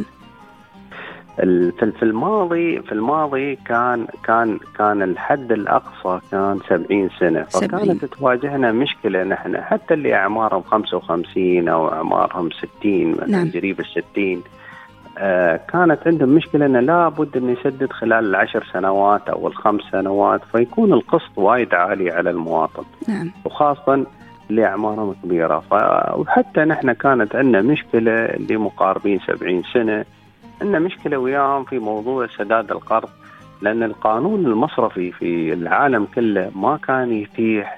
في الماضي في الماضي كان كان كان الحد الأقصى كان سبعين سنة، فكانت تواجهنا مشكلة نحن حتى اللي أعمارهم خمسة وخمسين أو أعمارهم ستين نعم. قريب الستين آه كانت عندهم مشكلة أن لا بد أن يسدد خلال العشر سنوات أو الخمس سنوات، فيكون القسط وايد عالي على المواطن. نعم. وخاصة اللي أعمارهم كبيرة. وحتى نحن كانت عندنا مشكلة اللي مقاربين سبعين سنة، عندنا مشكلة وياهم في موضوع سداد القرض، لأن القانون المصرفي في العالم كله ما كان يتيح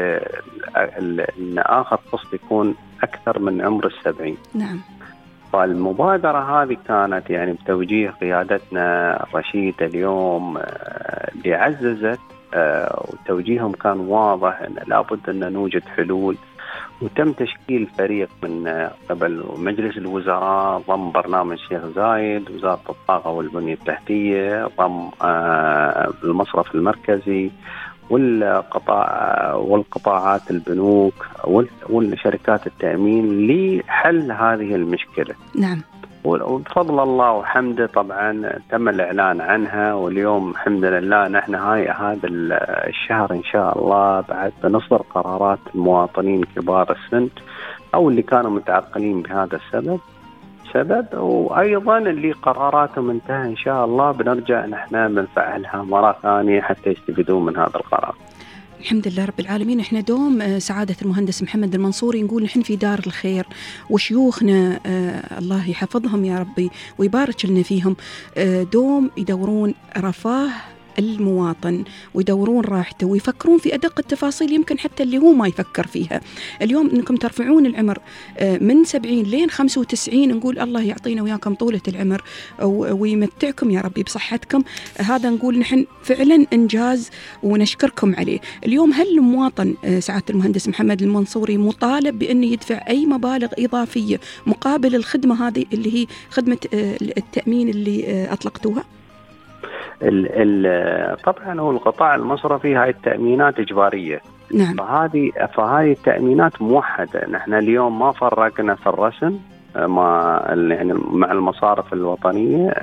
لأن آخر قسط يكون أكثر من عمر السبعين. نعم. فالمبادرة هذه كانت يعني بتوجيه قيادتنا الرشيدة اليوم اللي عززت وتوجيههم كان واضح أن لابد أن نوجد حلول، وتم تشكيل فريق من قبل مجلس الوزراء ضم برنامج الشيخ زايد، وزارة الطاقة والبنية التحتية ضم المصرف المركزي والقطاع والقطاعات البنوك والشركات التأمين لحل هذه المشكلة. نعم. وبفضل الله وحمده طبعا تم الإعلان عنها، واليوم الحمد لله نحن هاي هذا الشهر إن شاء الله بعد بنصدر قرارات المواطنين كبار السن أو اللي كانوا متعرقلين بهذا السبب سبب وأيضا اللي قراراتهم انتهى إن شاء الله بنرجع نحن بنفعلها مرة ثانية حتى يستفيدون من هذا القرار. الحمد لله رب العالمين. احنا دوم سعادة المهندس محمد المنصوري نقول نحن في دار الخير، وشيوخنا آه الله يحفظهم يا ربي ويبارك لنا فيهم، آه دوم يدورون رفاه المواطن ويدورون راحته ويفكرون في أدق التفاصيل يمكن حتى اللي هو ما يفكر فيها. اليوم أنكم ترفعون العمر من سبعين لين خمسة وتسعين، نقول الله يعطينا وياكم طولة العمر ويمتعكم يا ربي بصحتكم. هذا نقول نحن فعلا إنجاز ونشكركم عليه. اليوم هل المواطن سعادة المهندس محمد المنصوري مطالب بأنه يدفع أي مبالغ إضافية مقابل الخدمة هذه اللي هي خدمة التأمين اللي أطلقتوها؟ ال ال طبعا هو القطاع المصرفي هاي التأمينات إجبارية. نعم. فهذه فهذه التأمينات موحدة. نحن اليوم ما فرقنا في الرسم مع يعني مع المصارف الوطنية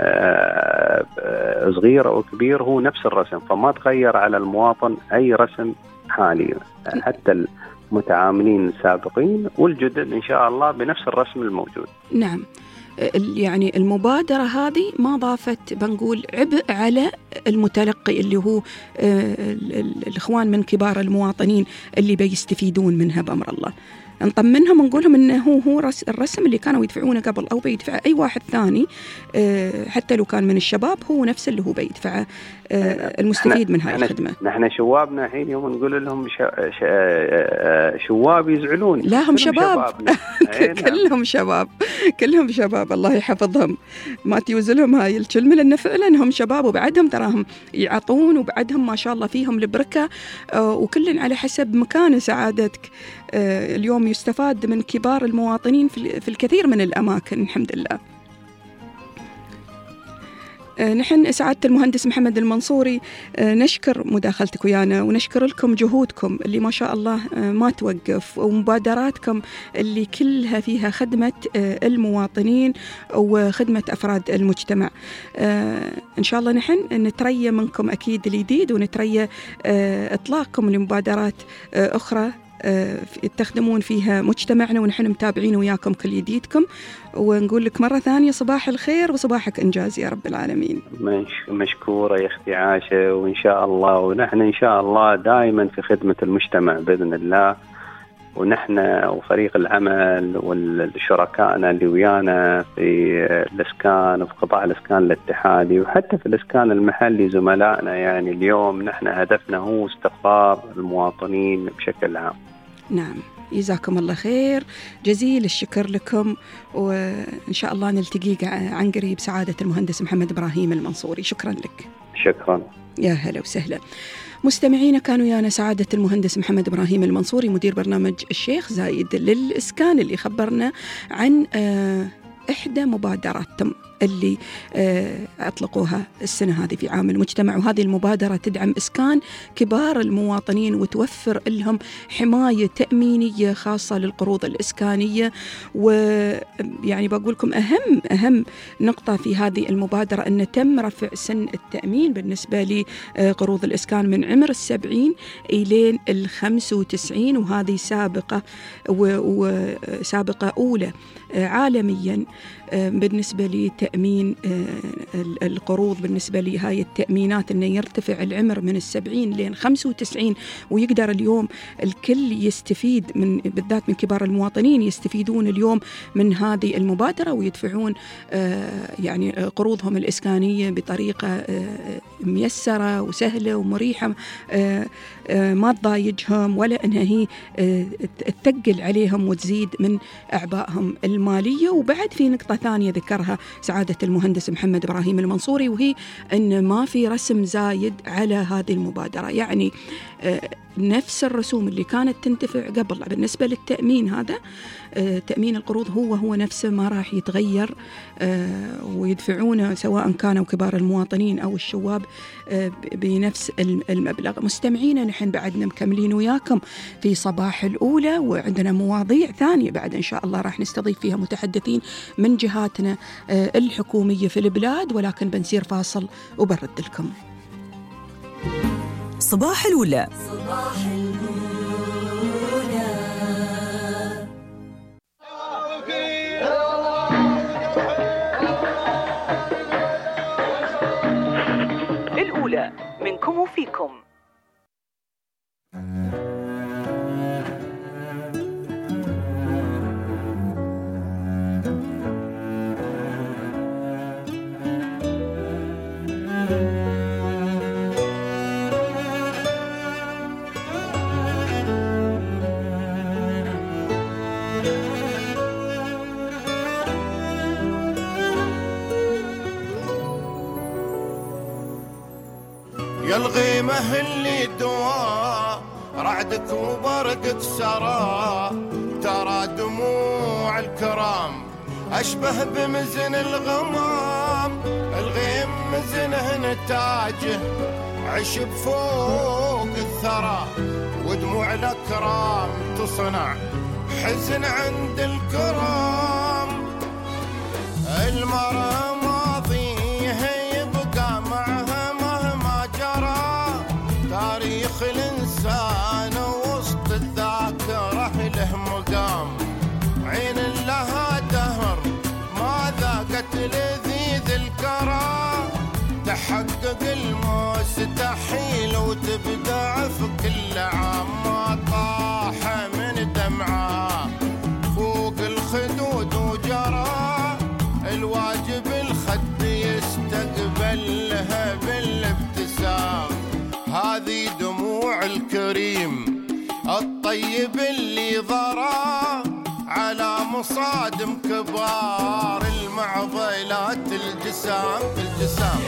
صغير أو كبير، هو نفس الرسم، فما تغير على المواطن أي رسم حالي. حتى المتعاملين السابقين والجدد إن شاء الله بنفس الرسم الموجود. نعم. يعني المبادرة هذه ما ضافت بنقول عبء على المتلقي اللي هو الإخوان من كبار المواطنين اللي بيستفيدون منها بأمر الله. نطمنهم ونقولهم إنه هو هو الرسم اللي كانوا يدفعونه قبل أو بيدفع أي واحد ثاني حتى لو كان من الشباب، هو نفس اللي هو بيدفعه المستفيد من هاي الخدمة. نحن شوابنا الحين يوم نقول لهم شواب يزعلون. لا هم شباب كلهم شباب كلهم شباب الله يحفظهم، ما تيوزلهم هاي الكلمة لأن فعلا هم شباب وبعدهم تراهم يعطون وبعدهم ما شاء الله فيهم البركة، وكل على حسب مكان سعادتك. اليوم يستفاد من كبار المواطنين في الكثير من الأماكن الحمد لله. نحن سعادة المهندس محمد المنصوري نشكر مداخلتك ويانا ونشكر لكم جهودكم اللي ما شاء الله ما توقف، ومبادراتكم اللي كلها فيها خدمة المواطنين وخدمة أفراد المجتمع. إن شاء الله نحن نتريى منكم أكيد الجديد، ونتريى إطلاقكم لمبادرات أخرى تخدمون فيها مجتمعنا، ونحن متابعين وياكم كل جديدكم. ونقول لك مرة ثانية صباح الخير وصباحك إنجاز يا رب العالمين. مشكورة يا أختي عاشة، وإن شاء الله ونحن إن شاء الله دائما في خدمة المجتمع بإذن الله. ونحن وفريق العمل والشركائنا اللي ويانا في الإسكان وفي قطاع الإسكان الاتحادي وحتى في الإسكان المحلي زملائنا، يعني اليوم نحن هدفنا هو استقرار المواطنين بشكل عام. نعم، جزاكم الله خير، جزيل الشكر لكم، وإن شاء الله نلتقي عن قريب سعادة المهندس محمد إبراهيم المنصوري. شكرا لك. شكرا. يا هلا وسهلا. مستمعينا كانوا يانا سعادة المهندس محمد إبراهيم المنصوري مدير برنامج الشيخ زايد للإسكان اللي خبرنا عن إحدى مبادراتهم اللي أطلقوها السنة هذه في عام المجتمع. وهذه المبادرة تدعم إسكان كبار المواطنين وتوفر لهم حماية تأمينية خاصة للقروض الإسكانية. ويعني بقول لكم أهم أهم نقطة في هذه المبادرة أن تم رفع سن التأمين بالنسبة لقروض الإسكان من عمر السبعين إلى الخمس وتسعين، وهذه سابقة وسابقة أولى عالميا بالنسبة لتأمين القروض. بالنسبة لهاي التأمينات أنه يرتفع العمر من السبعين لين خمسة وتسعين، ويقدر اليوم الكل يستفيد من بالذات من كبار المواطنين يستفيدون اليوم من هذه المبادرة ويدفعون يعني قروضهم الإسكانية بطريقة ميسرة وسهلة ومريحة، ما تضايجهم ولا أنها هي تثقل عليهم وتزيد من أعبائهم المالية. وبعد في نقطة ثانية ذكرها سعادة المهندس محمد إبراهيم المنصوري، وهي أن ما في رسم زايد على هذه المبادرة، يعني نفس الرسوم اللي كانت تنتفع قبل بالنسبة للتأمين هذا تأمين القروض هو هو نفسه ما راح يتغير، ويدفعونه سواء كانوا كبار المواطنين أو الشواب بنفس المبلغ. مستمعينا نحن بعدنا مكملين وياكم في صباح الأولى، وعندنا مواضيع ثانية بعد إن شاء الله راح نستضيف فيها متحدثين من جهاتنا الحكومية في البلاد، ولكن بنسير فاصل وبرد لكم. صباح الأولى. صباح الأولى. الأولى منكم وفيكم. يا الغيمة اللي دواء رعدك وبرقك سرى، ترى دموع الكرام أشبه بمزن الغمام، الغيم مزنه نتاجه عشب فوق الثرى، ودموع الأكرام تصنع حزن عند الكرام. المرأة ماضيه يبقى معها مهما جرى، تاريخ الإنسان وسط الذاكرة له مقام، عين لها دهر ما ذاقت لذيذ الكرى، تحقق المستحيل وتبدع في كل عام، ما طاح من دمعة فوق الخدود وجرى، الواجب الخد يستقبلها بالابتسام، هذه دموع الكريم الطيب اللي ضرى على مصادم كبار المعضلات الجسام الجسام.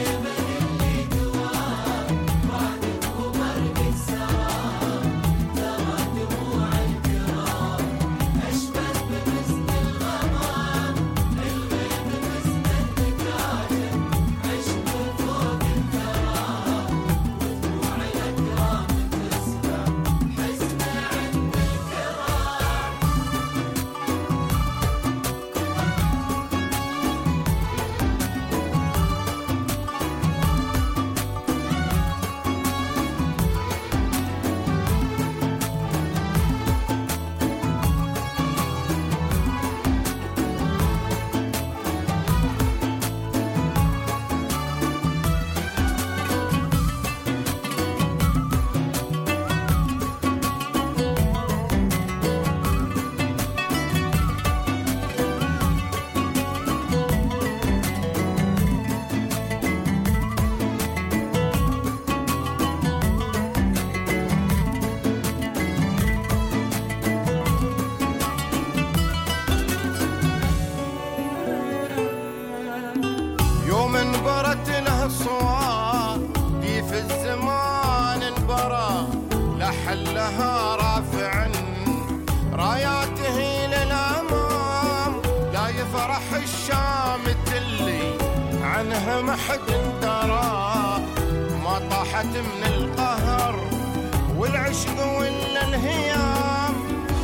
لها رافع راياته للأمام، لا يفرح الشامت اللي عنها ما حد درى، ما طاحت من القهر والعشق ولا الهيام،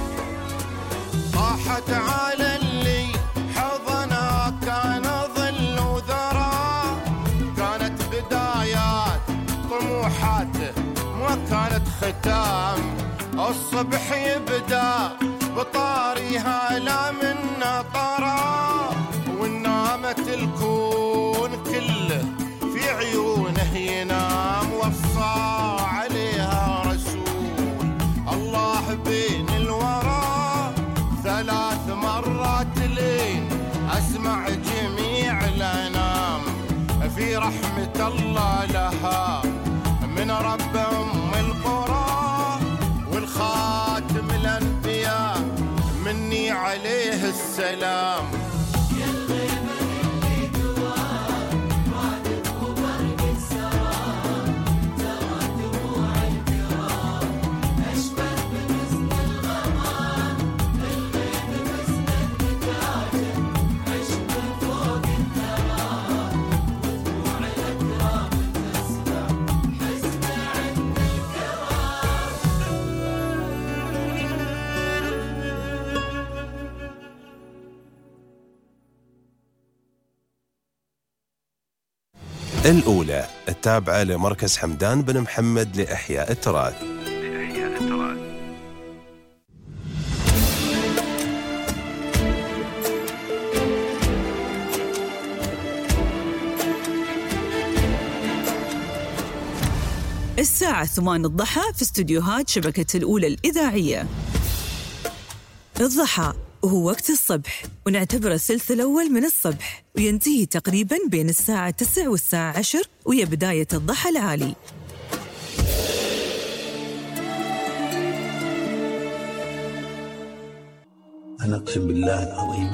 طاحت على اللي حضنا كان ظل وذرى، كانت بدايات طموحاته ما كانت ختام، الصبح يبدأ بطاريها لا منا طرى، والنامت الكون كله في عيونه ينام، وصى عليها رسول الله بين الورى ثلاث مرات لين أسمع جميع الأنام، في رحمة الله لها من رب أم القرى، والخاتم الأنبياء مني عليه السلام. الأولى التابعة لمركز حمدان بن محمد لإحياء التراث. الساعة ثمان الضحى في استديوهات شبكة الأولى الإذاعية. الضحى وهو وقت الصبح، ونعتبره الثلث الأول من الصبح، وينتهي تقريباً بين الساعة تسع والساعة عشر، وهي بداية الضحى العالي. أنا أقسم بالله العظيم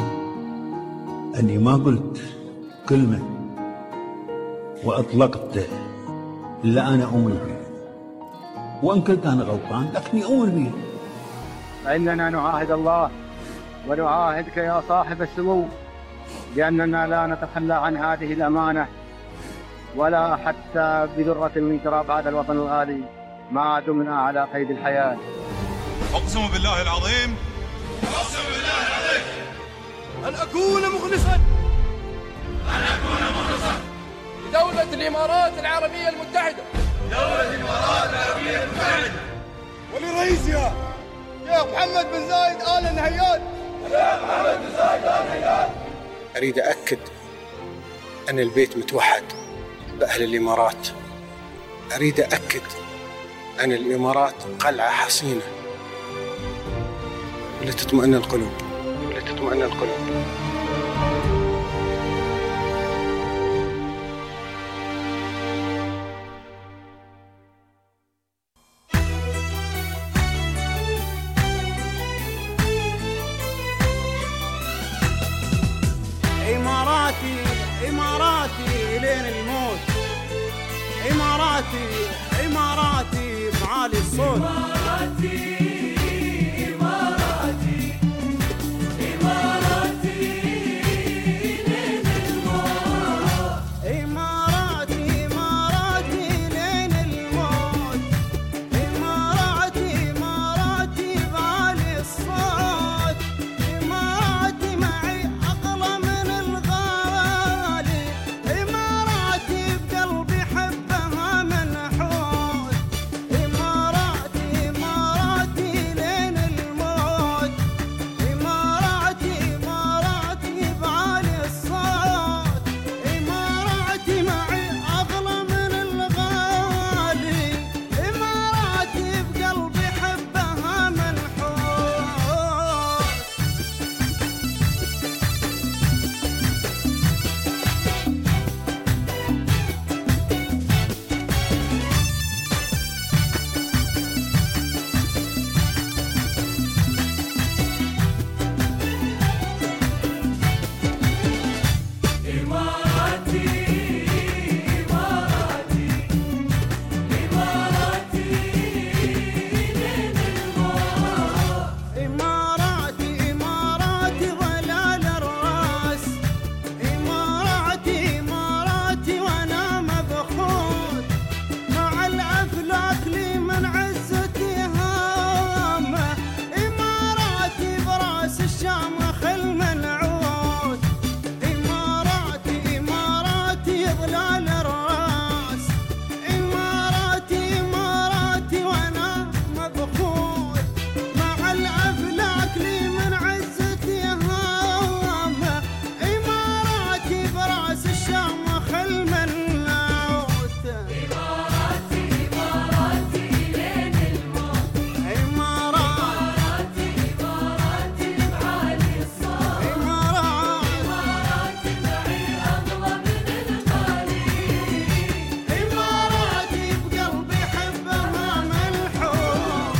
أني ما قلت كلمة وأطلقت إلا أنا أؤمن به، وإن كنت أنا غلطان لكني أؤمن به. فإننا نعاهد الله ونعاهدك يا صاحب السمو بأننا لا نتخلى عن هذه الأمانة ولا حتى بذرة من تراب هذا الوطن الغالي ما دمنا على قيد الحياة. أقسم بالله العظيم أقسم بالله العظيم أن أكون مخلصا أن أكون مخلصا لدولة الإمارات العربية المتحدة دولة الإمارات العربية المتحدة ولرئيسها شيخ محمد بن زايد آل نهيان شيخ محمد بن زايد آل نهيان. أريد أأكد أن البيت متوحد بأهل الإمارات. أريد أأكد أن الإمارات قلعة حصينة لتطمئن القلوب لتطمئن القلوب. إماراتي إماراتي لين الموت، إماراتي إماراتي بعالي الصوت. إماراتي إماراتي إماراتي لين الموت، إماراتي إماراتي لين الموت، إماراتي إماراتي بعالي الصوت، إماراتي معي أغلى من الغالي، إماراتي بقلبي حبها منحوت، إماراتي إماراتي لين الموت، إماراتي إماراتي بعالي الصوت، إماراتي معي أغلى من الغالي، إماراتي بقلبي حبها منحوت. إماراتي إماراتي إماراتي لين الموت، إماراتي إماراتي ظلال الراس، إماراتي إماراتي وأنا مبخوت، مع الأفلاك لي من عزتي هامة، إماراتي براس الشام خل منعود، إماراتي إماراتي ظلال الراس، إماراتي إماراتي وأنا مبخوت، مع الأفلاك لي من عزتي هامة، إماراتي براس الشام خل منعود. إماراتي إماراتي لين الموت، إماراتي إماراتي بعالي الصوت، إماراتي معي أغلى من الغالي، إماراتي بقلبي حبها منحوت.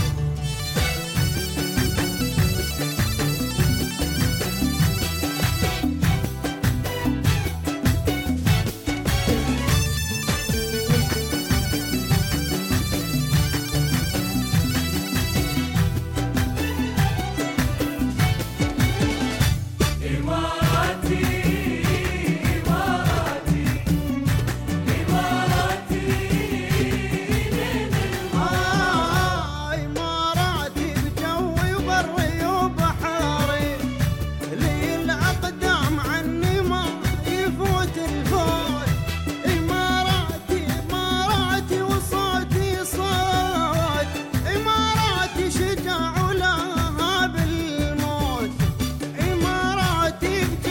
إماراتي إماراتي إماراتي لين آه إماراتي بجوي وبري وبحري، لي الأقدام عني ما يفوت الفوت، إماراتي إماراتي وصوتي صوت، إماراتي شجاع ولها بالموت، إماراتي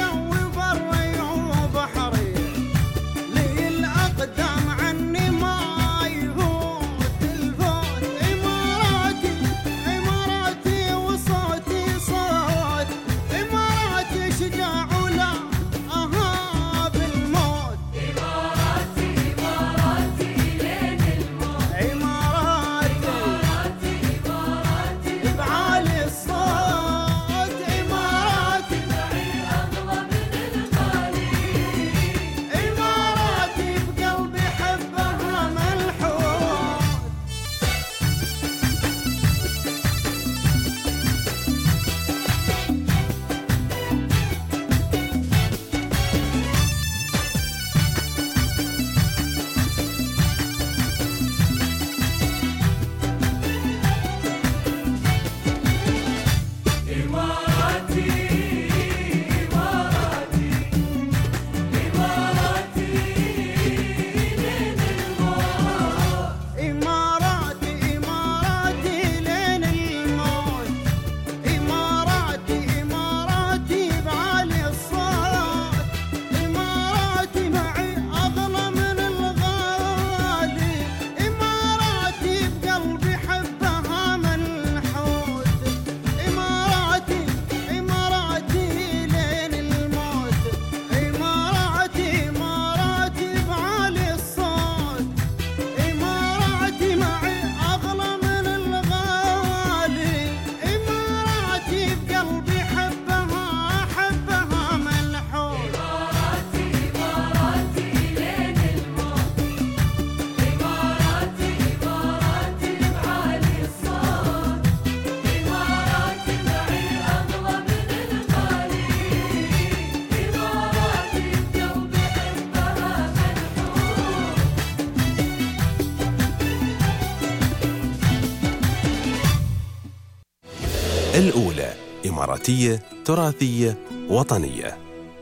الأولى إماراتية تراثية وطنية.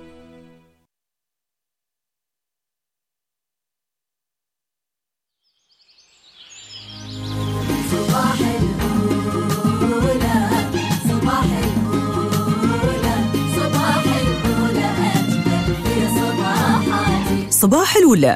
صباح الأولى صباح الأولى صباح الأولى أجمل في صباحاتي. صباح الأولى.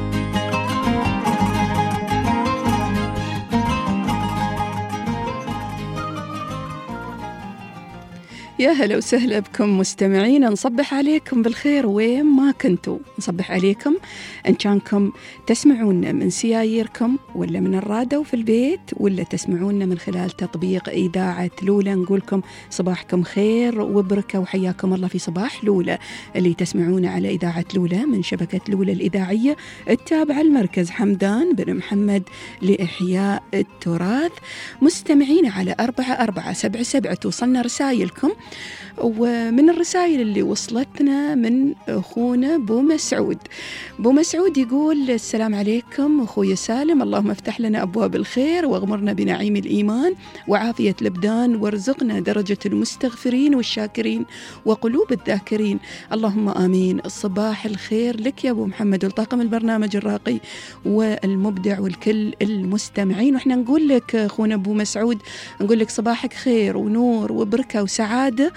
يا هلا وسهلا بكم مستمعين، نصبح عليكم بالخير وين ما كنتوا، نصبح عليكم إن كانكم تسمعونا من سياييركم ولا من الراديو في البيت ولا تسمعونا من خلال تطبيق إذاعة لولا. نقولكم صباحكم خير وبركة وحياكم الله في صباح لولا اللي تسمعونا على إذاعة لولا من شبكة لولا الإذاعية التابعة لمركز حمدان بن محمد لإحياء التراث. مستمعين على أربعة أربعة سبعة سبعة توصلنا رسائلكم، ومن الرسائل اللي وصلتنا من أخونا بو مسعود. بو مسعود يقول السلام عليكم أخوي سالم، اللهم افتح لنا أبواب الخير واغمرنا بنعيم الإيمان وعافية الأبدان وارزقنا درجة المستغفرين والشاكرين وقلوب الذاكرين، اللهم آمين. الصباح الخير لك يا أبو محمد والطاقم البرنامج الراقي والمبدع والكل المستمعين. وإحنا نقول لك أخونا أبو مسعود، نقول لك صباحك خير ونور وبركة وسعادة.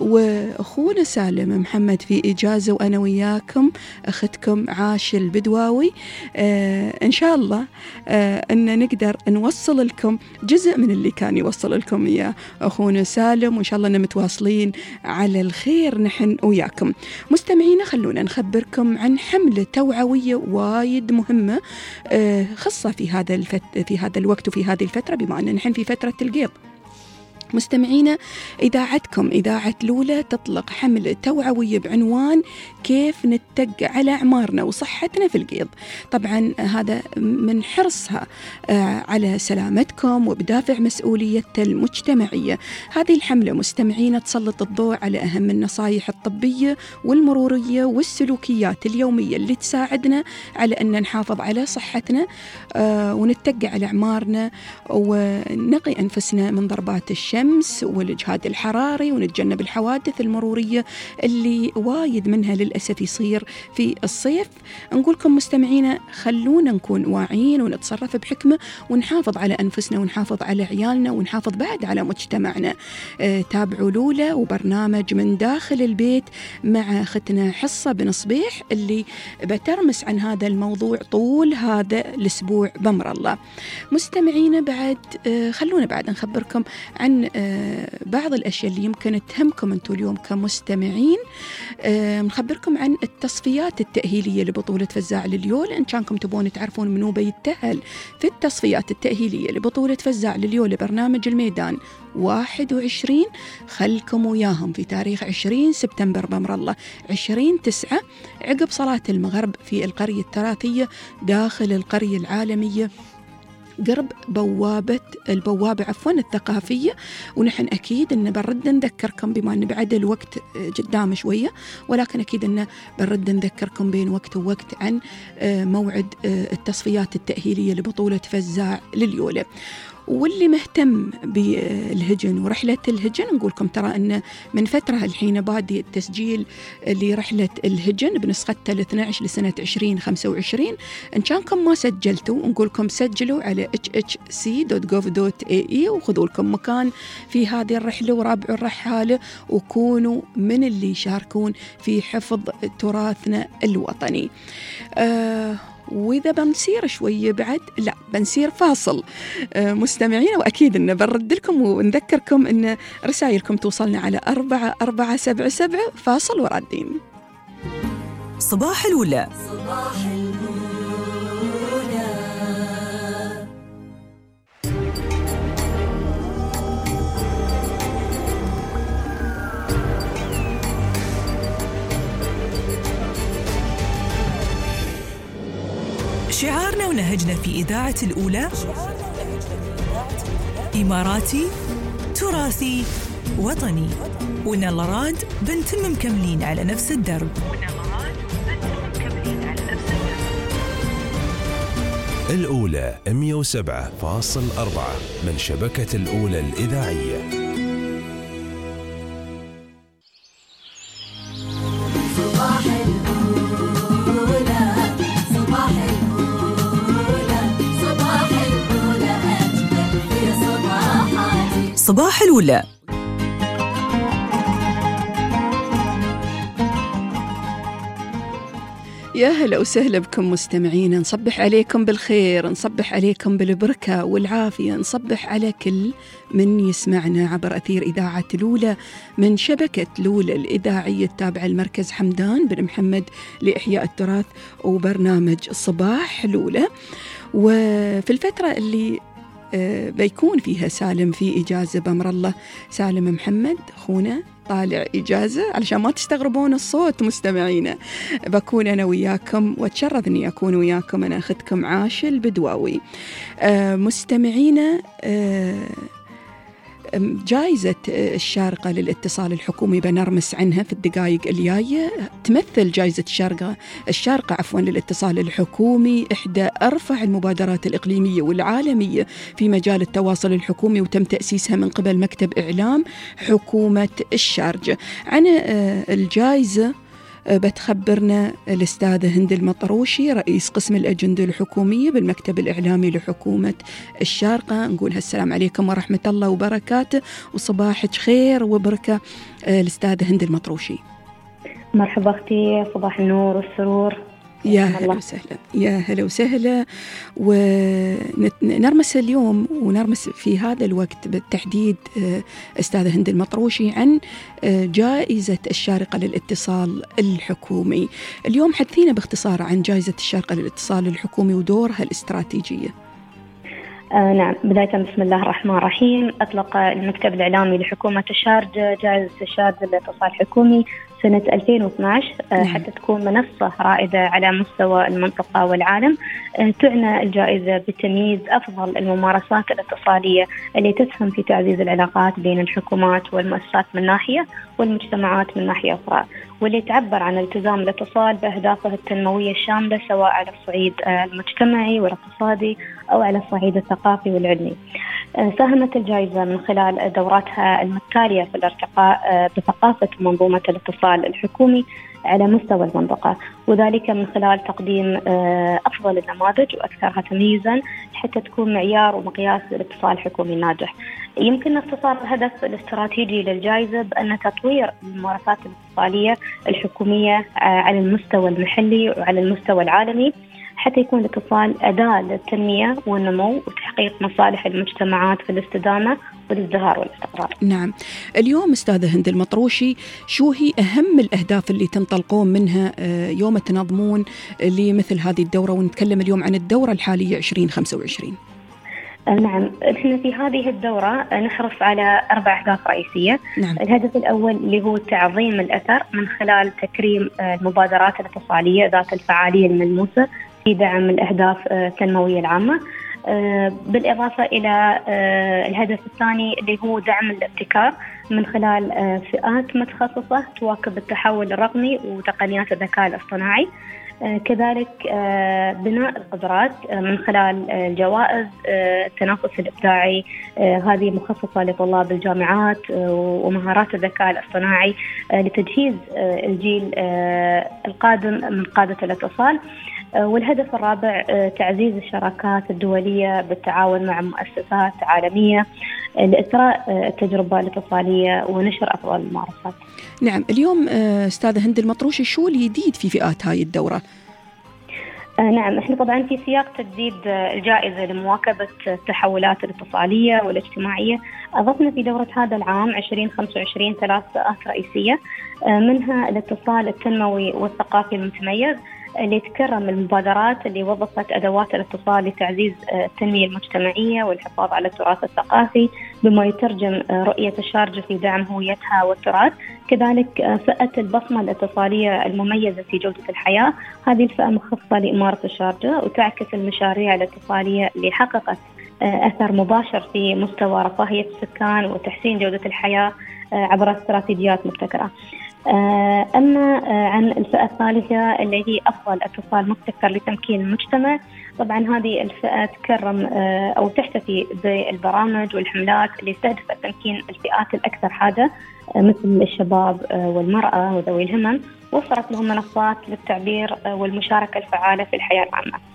وأخونا سالم محمد في إجازة وأنا وياكم أختكم عاش البدواوي. آه إن شاء الله آه أن نقدر نوصل لكم جزء من اللي كان يوصل لكم يا أخونا سالم، وإن شاء الله أن متواصلين على الخير نحن وياكم. مستمعينا خلونا نخبركم عن حملة توعوية وايد مهمة آه خاصة في هذا الفت... في هذا الوقت وفي هذه الفترة، بما أن نحن في فترة القيض. مستمعينا إذاعتكم إذاعة لولا تطلق حملة توعوية بعنوان كيف نتق على أعمارنا وصحتنا في القيض. طبعا هذا من حرصها على سلامتكم وبدافع مسؤوليتها المجتمعية. هذه الحملة مستمعينا تسلط الضوء على أهم النصائح الطبية والمرورية والسلوكيات اليومية اللي تساعدنا على أن نحافظ على صحتنا ونتق على أعمارنا ونقي أنفسنا من ضربات الشمس والإجهاد الحراري، ونتجنب الحوادث المرورية اللي وايد منها للأسف يصير في الصيف. نقولكم مستمعينا خلونا نكون واعيين ونتصرف بحكمة ونحافظ على أنفسنا ونحافظ على عيالنا ونحافظ بعد على مجتمعنا. آه تابعوا لولا وبرنامج من داخل البيت مع أختنا حصة بن صبيح اللي بترمس عن هذا الموضوع طول هذا الأسبوع بأمر الله. مستمعينا بعد آه خلونا بعد نخبركم عن بعض الأشياء اللي يمكن تهمكم أنتم اليوم كمستمعين. نخبركم عن التصفيات التأهيلية لبطولة فزاع لليول. إن كانكم تبون تعرفون منو بيتأهل في التصفيات التأهيلية لبطولة فزاع لليول لبرنامج الميدان واحد وعشرين، خلكم وياهم في تاريخ عشرين سبتمبر بأمر الله عشرين تسعة عقب صلاة المغرب في القرية التراثية داخل القرية العالمية قرب بوابة البوابة عفوا الثقافية. ونحن أكيد أن برد نذكركم بما أن بعد الوقت قدام شوية، ولكن أكيد أن برد نذكركم بين وقت ووقت عن موعد التصفيات التأهيلية لبطولة فزاع لليولة. واللي مهتم بالهجن ورحلة الهجن نقولكم ترى أن من فترة الحين بادي التسجيل لرحلة الهجن بنسختها الاثنى عشر لسنة عشرين خمسة وعشرين. إن كانكم ما سجلتوا نقولكم سجلوا على اتش اتش سي دوت جوف دوت اي اي وخذوا لكم مكان في هذه الرحلة ورابعوا الرحالة وكونوا من اللي يشاركون في حفظ تراثنا الوطني. آه وإذا بنصير شوية بعد لا بنصير فاصل آه مستمعين، وأكيد إن برد لكم ونذكركم إن رسائلكم توصلنا على أربعة أربعة سبعة سبعة. فاصل ورادين. صباح الأولى. صباح الأولى. شعارنا ونهجنا في إذاعة الأولى إماراتي تراثي وطني، ونلراد بنتم مكملين على نفس الدرب. الأولى مئة وسبعة فاصلة أربعة من شبكة الأولى الإذاعية. صباح الأولى. يا هلا وسهلا بكم مستمعين، نصبح عليكم بالخير، نصبح عليكم بالبركة والعافية، نصبح على كل من يسمعنا عبر أثير إذاعة الأولى من شبكة الأولى الإذاعية التابعة لمركز حمدان بن محمد لإحياء التراث وبرنامج صباح الأولى. وفي الفترة اللي بيكون فيها سالم في إجازة بأمر الله، سالم محمد أخونا طالع إجازة، علشان ما تستغربون الصوت مستمعينا، بكون أنا وياكم واتشرف أني أكون وياكم، أنا أخذكم عاشل بدواوي. آه مستمعينا، آه جائزة الشارقة للاتصال الحكومي بنرمس عنها في الدقائق الجاية. تمثل جائزة الشارقة الشارقة عفوا للاتصال الحكومي إحدى أرفع المبادرات الإقليمية والعالمية في مجال التواصل الحكومي، وتم تأسيسها من قبل مكتب إعلام حكومة الشارقة. عن الجائزة بتخبرنا الأستاذة هند المطروشي، رئيس قسم الأجندة الحكومية بالمكتب الإعلامي لحكومة الشارقة. نقول السلام عليكم ورحمة الله وبركاته، وصباحك خير وبركة الأستاذة هند المطروشي. مرحبا أختي، صباح النور والسرور. يا هلا وسهلا، يا هلا وسهلا. ونرمس اليوم ونرمس في هذا الوقت بالتحديد أستاذة هند المطروشي عن جائزة الشارقة للاتصال الحكومي. اليوم حدثينا باختصار عن جائزة الشارقة للاتصال الحكومي ودورها الاستراتيجية. آه نعم، بداية بسم الله الرحمن الرحيم. أطلق المكتب الإعلامي لحكومة الشارقة جائزة الشارقة للاتصال الحكومي سنة ألفين واثناشر نعم. حتى تكون منصة رائدة على مستوى المنطقة والعالم. تعنى الجائزة بتمييز أفضل الممارسات الاتصالية اللي تسهم في تعزيز العلاقات بين الحكومات والمؤسسات من ناحية والمجتمعات من ناحية أخرى، واللي تعبر عن التزام الاتصال بأهدافه التنموية الشاملة سواء على الصعيد المجتمعي والاقتصادي أو على الصعيد الثقافي والعلمي. ساهمت الجائزة من خلال دوراتها المتالية في الارتقاء بثقافة منظومة الاتصال الحكومي على مستوى المنطقة، وذلك من خلال تقديم أفضل النماذج وأكثرها تمييزا حتى تكون معيار ومقياس للاتصال الحكومي الناجح. يمكن اختصار الهدف الاستراتيجي للجائزة بأن تطوير الممارسات الاتصالية الحكومية على المستوى المحلي وعلى المستوى العالمي، حتى يكون الاتصال أداة للتنمية والنمو وتحقيق مصالح المجتمعات في الاستدامة والازدهار والاستقرار. نعم، اليوم أستاذة هند المطروشي، شو هي أهم الأهداف اللي تنطلقون منها يوم تنظمون لمثل هذه الدورة؟ ونتكلم اليوم عن الدورة الحالية عشرين خمسة وعشرين. نعم، احنا في هذه الدورة نحرص على أربع أهداف رئيسية. نعم. الهدف الأول اللي هو تعظيم الأثر من خلال تكريم المبادرات الاتصالية ذات الفعالية الملموسة في دعم الأهداف التنموية العامة، بالإضافة إلى الهدف الثاني اللي هو دعم الابتكار من خلال فئات متخصصة تواكب التحول الرقمي وتقنيات الذكاء الاصطناعي، كذلك بناء القدرات من خلال الجوائز التنافس الإبداعي، هذه مخصصة لطلاب الجامعات ومهارات الذكاء الاصطناعي لتجهيز الجيل القادم من قادة الاتصال. والهدف الرابع تعزيز الشراكات الدولية بالتعاون مع مؤسسات عالمية لإثراء التجربة الاتصالية ونشر أفضل الممارسات. نعم، اليوم أستاذة هند المطروشي، شو الجديد في فئات هاي الدورة؟ نعم، احنا طبعا في سياق تجديد الجائزة لمواكبة التحولات الاتصالية والاجتماعية، أضفنا في دورة هذا العام عشرين خمسة وعشرين ثلاث فئات رئيسية، منها الاتصال التنموي والثقافي المتميز اللي تكرم المبادرات اللي وظفت أدوات الاتصال لتعزيز التنمية المجتمعية والحفاظ على التراث الثقافي بما يترجم رؤية الشارقة في دعم هويتها والتراث. كذلك فئة البصمة الاتصالية المميزة في جودة الحياة، هذه الفئة مخصصة لإمارة الشارقة وتعكس المشاريع الاتصالية اللي حققت أثر مباشر في مستوى رفاهية السكان وتحسين جودة الحياة عبر استراتيجيات مبتكرة. أما عن الفئة الثالثة اللي هي أفضل اتصال مبتكر لتمكين المجتمع، طبعا هذه الفئة تكرم أو تحتفي بالبرامج والحملات اللي تستهدف تمكين الفئات الأكثر حاجة مثل الشباب والمرأة وذوي الهمم، وفرت لهم منصات للتعبير والمشاركة الفعالة في الحياة العامة.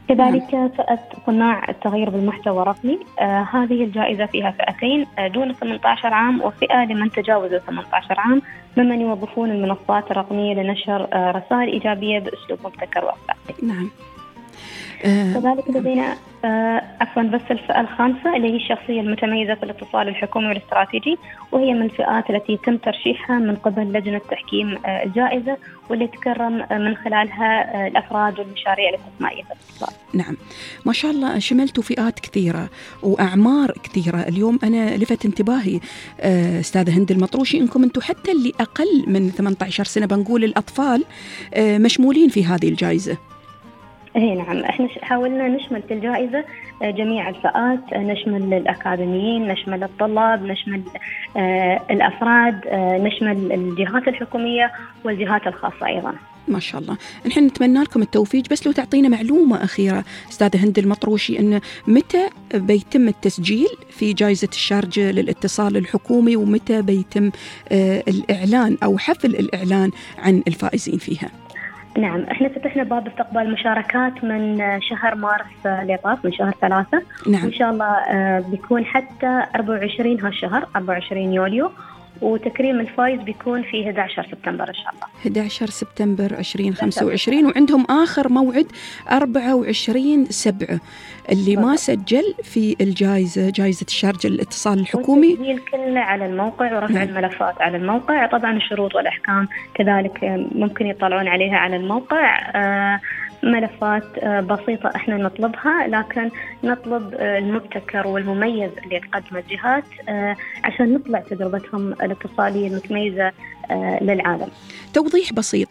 كذلك فئة صناع التغيير بالمحتوى الرقمي، آه هذه الجائزة فيها فئتين، آه دون ثمانية عشر عام، وفئة لمن تجاوزوا ثمانية عشر عام ممن يوظفون المنصات الرقمية لنشر آه رسائل إيجابية بأسلوب مبتكر وأخلاقي. نعم. آه كذلك لدينا آه عفوا بس الفئة الخامسة اللي هي الشخصية المتميزة في الاتصال الحكومي والاستراتيجي، وهي من الفئات التي يتم ترشيحها من قبل لجنة تحكيم آه الجائزة، واللي تكرم آه من خلالها آه الأفراد والمشاريع الاستثمارية في الاتصال. نعم، ما شاء الله شملتوا فئات كثيرة وأعمار كثيرة. اليوم أنا لفت انتباهي آه أستاذة هند المطروشي إنكم أنتم حتى اللي أقل من ثمانية عشر سنة، بنقول الأطفال آه مشمولين في هذه الجائزة. ايه نعم، احنا حاولنا نشمل في الجائزة جميع الفئات، نشمل الأكاديميين، نشمل الطلاب، نشمل آه الأفراد، آه نشمل الجهات الحكومية والجهات الخاصة أيضا. ما شاء الله. نحن نتمنى لكم التوفيق، بس لو تعطينا معلومة أخيرة أستاذة هند المطروشي، أن متى بيتم التسجيل في جائزة الشارجة للاتصال الحكومي، ومتى بيتم آه الإعلان أو حفل الإعلان عن الفائزين فيها؟ نعم، احنا فتحنا باب استقبال المشاركات من شهر مارس لطاف، من شهر ثلاثة. نعم. وإن شاء الله بيكون حتى أربعة وعشرين هالشهر، أربعة وعشرين يوليو، وتكريم الفايز بيكون في أحد عشر سبتمبر إن شاء الله. أحد عشر سبتمبر ألفين وخمسة وعشرين، وعندهم آخر موعد أربعة وعشرين سبعة. اللي ما سجل في الجائزة، جائزة الشارجة للاتصال الحكومي، والتسجيل كله على الموقع ورفع نعم. الملفات على الموقع. طبعا الشروط والأحكام كذلك ممكن يطلعون عليها على الموقع. آه ملفات بسيطة احنا نطلبها، لكن نطلب المبتكر والمميز اللي يقدم الجهات عشان نطلع تجربتهم الاتصالية المتميزة للعالم. توضيح بسيط،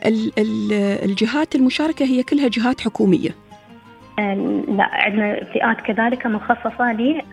الجهات المشاركة هي كلها جهات حكومية؟ لا، عندنا فئات كذلك مخصصة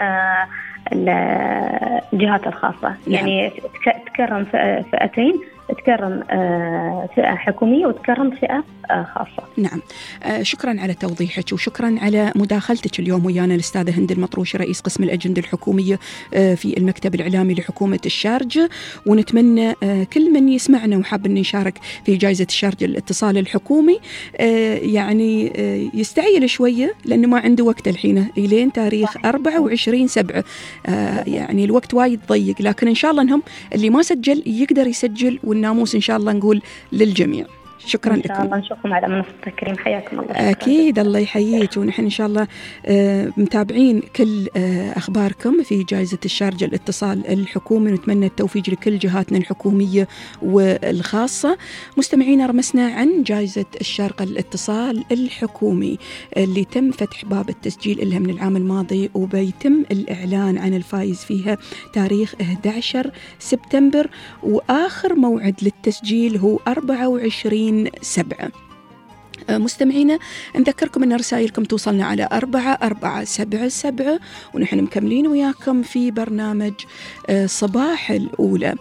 للجهات الخاصة. نعم. يعني تكرم فئتين، تكرم فئة حكومية وتكرم فئة خاصة. نعم، شكرا على توضيحك، وشكرا على مداخلتك اليوم ويانا الأستاذة هند المطروشي، رئيس قسم الأجندة الحكومية في المكتب الإعلامي لحكومة الشارجة. ونتمنى كل من يسمعنا وحاب أن يشارك في جائزة الشارجة للاتصال الحكومي يعني يستعجل شوية، لأنه ما عنده وقت الحين إلين تاريخ أربعة وعشرين سبعة، يعني الوقت وايد ضيق، لكن إن شاء الله أنهم اللي ما سجل يقدر يسجل، والناموس إن شاء الله نقول للجميع. شكرا لكم. إن شاء الله نشوفكم على منصة التكريم. حياكم الله. أكيد، الله يحييك. ونحن إن شاء الله متابعين كل أخباركم في جائزة الشارجة الاتصال الحكومي، ونتمنى التوفيق لكل جهاتنا الحكومية والخاصة. مستمعينا، رمسنا عن جائزة الشارقة الاتصال الحكومي اللي تم فتح باب التسجيل لها من العام الماضي، وبيتم الإعلان عن الفائز فيها تاريخ أحد عشر سبتمبر، وآخر موعد للتسجيل هو أربعة وعشرين سبعة. مستمعينا، نذكركم أن رسائلكم توصلنا على أربعة أربعة سبعة سبعة، ونحن مكملين وياكم في برنامج صباح الأولى.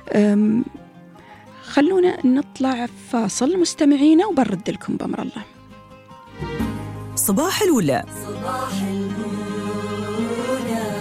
خلونا نطلع فاصل مستمعينا وبرد لكم بأمر الله. صباح الأولى. صباح الأولى.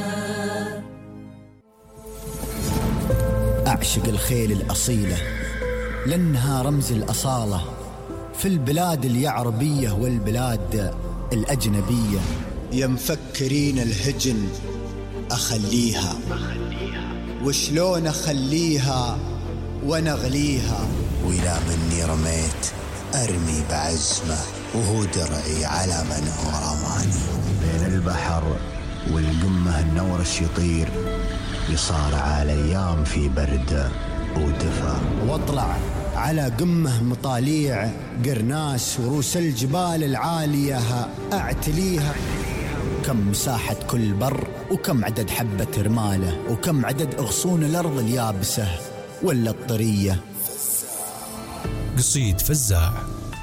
أعشق الخيل الأصيلة لأنها رمز الأصالة في البلاد اليعربية والبلاد الأجنبية. يا مفكرين الهجن أخليها، وشلون أخليها ونغليها، وإلى مني رميت أرمي بعزمة، وهو درعي على من هو رماني. بين البحر والقمة النورش يطير، يصارع على أيام في برد ودفا، واطلع على قمه مطاليع قرناس، وروس الجبال العالية أعتليها. كم مساحة كل بر، وكم عدد حبة رماله، وكم عدد أغصون الأرض اليابسة ولا الطرية. قصيد فزاع.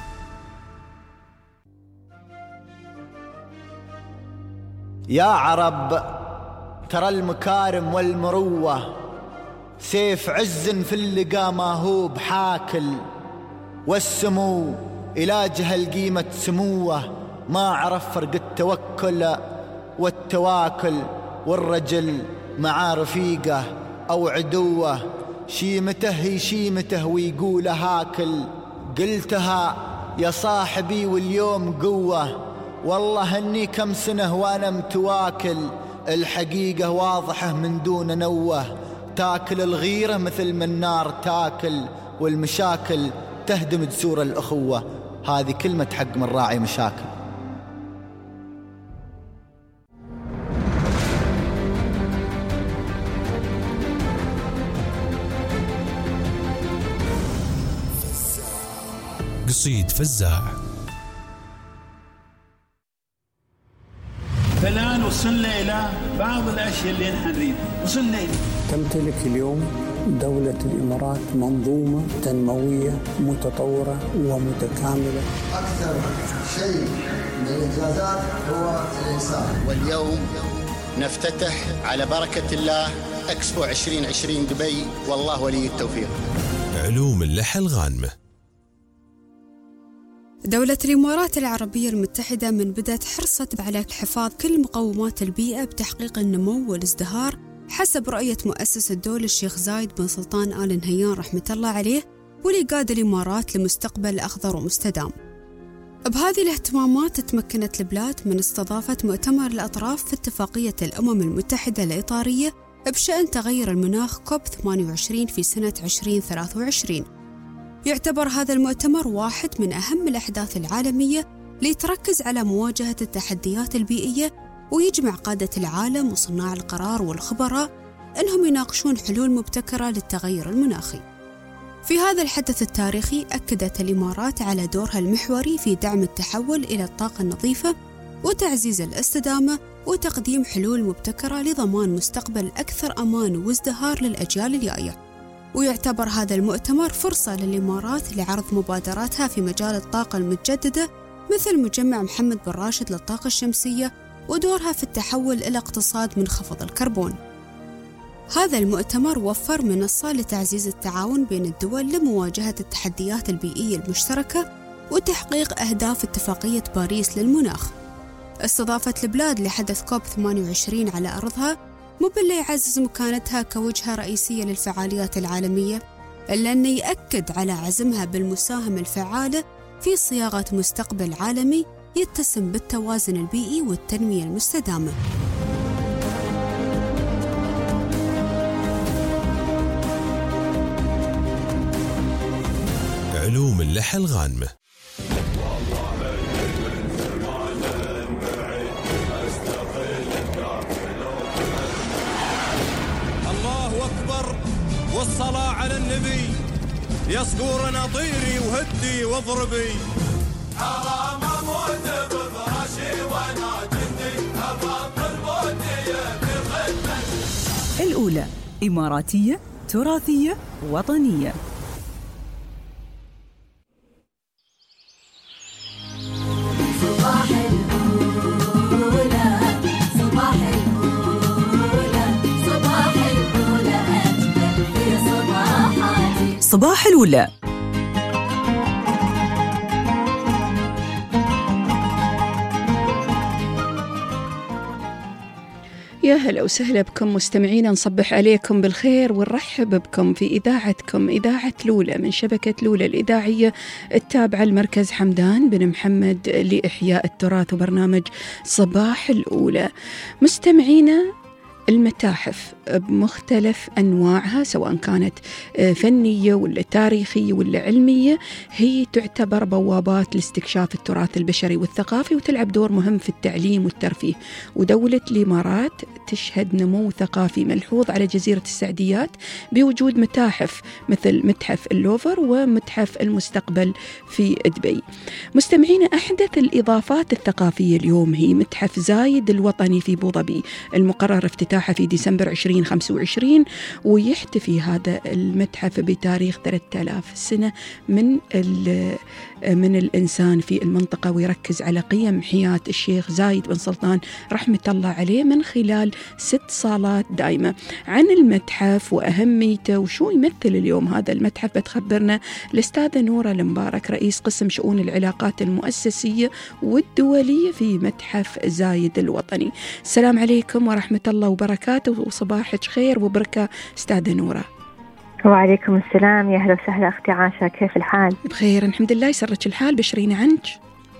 يا عرب، ترى المكارم والمروة سيف عز في اللقا ما هو بحاكل، والسمو إلاجها القيمة سموه، ما عرف فرق التوكل والتواكل، والرجل مع رفيقه أو عدوه شيمته هي شيمته ويقول هاكل. قلتها يا صاحبي واليوم قوة، والله اني كم سنة وانا متواكل، الحقيقة واضحة من دون نوه، تاكل الغيرة مثل ما النار تاكل، والمشاكل تهدم جسور الأخوة. هذه كلمة حق من راعي مشاكل. قصيد فزاع. فالآن وصلنا إلى بعض الأشياء اللي نحن نريد وصلنا إلى تمتلك اليوم دولة الإمارات منظومة تنموية متطورة ومتكاملة. أكثر شيء من الإنجازات هو الإنسان. واليوم نفتتح على بركة الله إكسبو عشرين عشرين دبي، والله ولي التوفيق. علوم اللحى الغانمة. دولة الإمارات العربية المتحدة من بدأت حرصت على حفاظ كل مقومات البيئة بتحقيق النمو والازدهار حسب رؤية مؤسس الدولة الشيخ زايد بن سلطان آل نهيان رحمة الله عليه، واللي قاد الإمارات لمستقبل أخضر ومستدام. بهذه الاهتمامات تمكنت البلاد من استضافة مؤتمر الأطراف في اتفاقية الأمم المتحدة الإطارية بشأن تغير المناخ كوب ثمانية وعشرين في سنة عشرين ثلاثة وعشرين. يعتبر هذا المؤتمر واحد من أهم الأحداث العالمية ليتركز على مواجهة التحديات البيئية، ويجمع قادة العالم وصناع القرار والخبراء أنهم يناقشون حلول مبتكرة للتغير المناخي. في هذا الحدث التاريخي أكدت الإمارات على دورها المحوري في دعم التحول إلى الطاقة النظيفة وتعزيز الاستدامة وتقديم حلول مبتكرة لضمان مستقبل أكثر أمان وازدهار للأجيال الجاية. ويعتبر هذا المؤتمر فرصة للإمارات لعرض مبادراتها في مجال الطاقة المتجددة، مثل مجمع محمد بن راشد للطاقة الشمسية ودورها في التحول إلى اقتصاد منخفض الكربون. هذا المؤتمر وفر منصة لتعزيز التعاون بين الدول لمواجهة التحديات البيئية المشتركة وتحقيق أهداف اتفاقية باريس للمناخ. استضافت البلاد لحدث كوب ثمانية وعشرين على أرضها مو باللي يعزز مكانتها كوجهة رئيسية للفعاليات العالمية، إلا أنه يأكد على عزمها بالمساهمة الفعالة في صياغة مستقبل عالمي يتسم بالتوازن البيئي والتنمية المستدامة. علوم اللحى الغانمة. الله أكبر والصلاة على النبي، يصقور نطيري وهدي واضربي. حرام اموت بفراشي وانا جندي، ابطل موتي بخدمة. الأولى إماراتية تراثية وطنية. صباح الأولى صباح الأولى صباح الأولى أجمل في صباحاتي. صباح الأولى. يا هلا وسهلا بكم مستمعين، نصبح عليكم بالخير ونرحب بكم في إذاعتكم إذاعة لولة من شبكة لولة الإذاعية التابعة لمركز حمدان بن محمد لإحياء التراث وبرنامج صباح الأولى. مستمعينا، المتاحف بمختلف أنواعها سواء كانت فنية ولا تاريخية ولا علمية هي تعتبر بوابات لاستكشاف التراث البشري والثقافي، وتلعب دور مهم في التعليم والترفيه. ودولة الإمارات تشهد نمو ثقافي ملحوظ على جزيرة السعديات بوجود متاحف مثل متحف اللوفر ومتحف المستقبل في دبي. مستمعين، أحدث الإضافات الثقافية اليوم هي متحف زايد الوطني في أبوظبي، المقرر افتتاحه في ديسمبر عشرين خمسة وعشرين، ويحتفي هذا المتحف بتاريخ ثلاثة آلاف سنة من من الإنسان في المنطقة، ويركز على قيم حياة الشيخ زايد بن سلطان رحمة الله عليه من خلال ست صالات دائمة. عن المتحف وأهميته وشو يمثل اليوم هذا المتحف بتخبرنا الأستاذة نورة المبارك، رئيس قسم شؤون العلاقات المؤسسية والدولية في متحف زايد الوطني. السلام عليكم ورحمة الله وبركاته، وصباحك خير وبركة أستاذة نورة. وعليكم السلام، يا أهلا وسهلا أختي عاشا، كيف الحال؟ بخير الحمد لله، يسرك الحال، بشرينا عنك.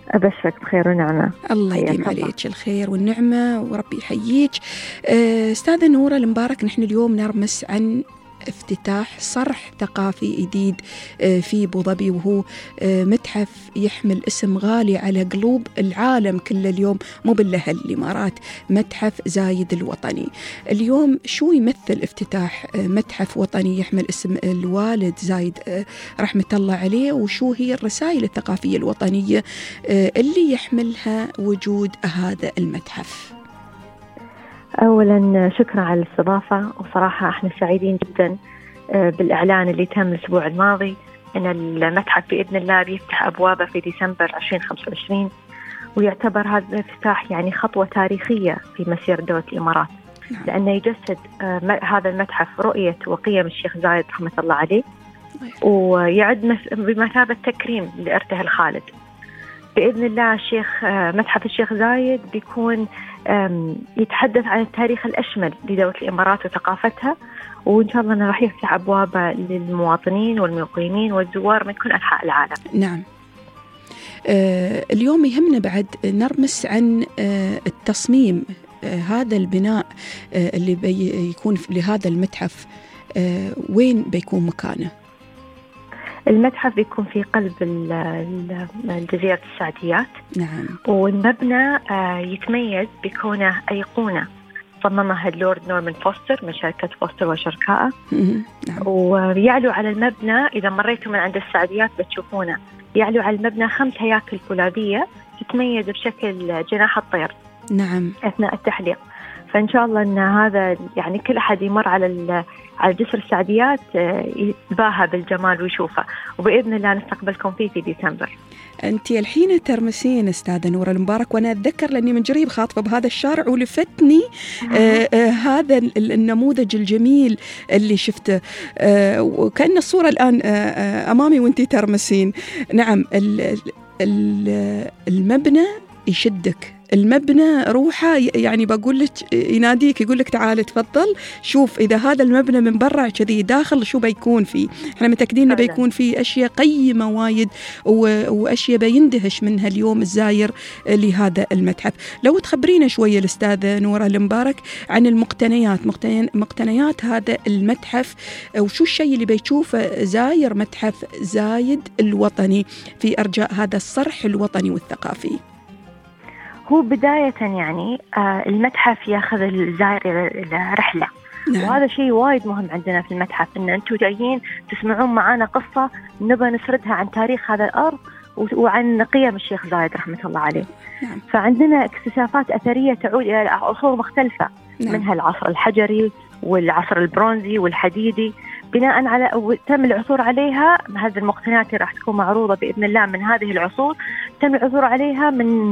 أبشرك بخير ونعمة. الله يديم عليك الخير والنعمة وربي يحييك. أستاذة نورة المبارك، نحن اليوم نرمس عن افتتاح صرح ثقافي جديد في أبو ظبي، وهو متحف يحمل اسم غالي على قلوب العالم كله اليوم، مو بالله الإمارات، متحف زايد الوطني. اليوم شو يمثل افتتاح متحف وطني يحمل اسم الوالد زايد رحمة الله عليه، وشو هي الرسائل الثقافية الوطنية اللي يحملها وجود هذا المتحف؟ أولا شكرا على الاستضافة، وصراحة احنا سعيدين جدا بالإعلان اللي تم الأسبوع الماضي أن المتحف بإذن الله بيفتح أبوابه في ديسمبر عشرين خمسة وعشرين، ويعتبر هذا الافتتاح يعني خطوة تاريخية في مسيرة دولة الإمارات، لأنه يجسد هذا المتحف رؤية وقيم الشيخ زايد رحمة الله عليه، ويعد بمثابة تكريم لإرثه الخالد. بإذن الله الشيخ متحف الشيخ زايد بيكون يتحدث عن التاريخ الأشمل لدولة الإمارات وثقافتها، وإن شاء الله أنه راح يفتح أبوابه للمواطنين والمقيمين والزوار من كل أنحاء العالم. نعم. آه اليوم يهمنا بعد نرمس عن آه التصميم، آه هذا البناء آه اللي بيكون لهذا المتحف، آه وين بيكون مكانه؟ المتحف بيكون في قلب الجزيرة السعديات. نعم. والمبنى يتميز بكونه أيقونة صممها اللورد نورمان فوستر من شركة فوستر وشركائه. نعم. ويعلو على المبنى، إذا مريتوا من عند السعديات بتشوفونه، يعلو على المبنى خمس هياكل فولاذية تتميز بشكل جناح الطير. نعم. أثناء التحليق. فإن شاء الله أن هذا يعني كل أحد يمر على على جسر السعديات يتباهى بالجمال ويشوفه، وبإذن الله نستقبلكم فيه في ديسمبر. أنت الحين ترمسين أستاذة نورة المبارك، وأنا أتذكر لأني من قريب خاطفة بهذا الشارع ولفتني آه آه هذا النموذج الجميل اللي شفته، آه وكأن الصورة الآن آه آه أمامي وأنت ترمسين. نعم. المبنى يشدك، المبنى روحه يعني بقول لك يناديك، يقول لك تعال تفضل شوف إذا هذا المبنى من برا كذي داخل شو بيكون فيه. احنا متأكدين انه بيكون فيه أشياء قيمة وايد وأشياء بيندهش منها اليوم الزاير لهذا المتحف. لو تخبرينا شوية الأستاذة نورة المبارك عن المقتنيات مقتنيات هذا المتحف، وشو الشيء اللي بيشوفه زاير متحف زايد الوطني في أرجاء هذا الصرح الوطني والثقافي. هو بداية يعني آه المتحف ياخذ الزائر إلى رحلة. نعم. وهذا شيء وايد مهم عندنا في المتحف، إن أنتم جايين تسمعون معانا قصة نبغى نسردها عن تاريخ هذا الأرض وعن قيم الشيخ زايد رحمة الله عليه. نعم. فعندنا اكتشافات أثرية تعود إلى عصور مختلفة. نعم. منها العصر الحجري والعصر البرونزي والحديدي، بناء على تم العثور عليها. هذه المقتنيات اللي راح تكون معروضة بإذن الله من هذه العصور تم العثور عليها من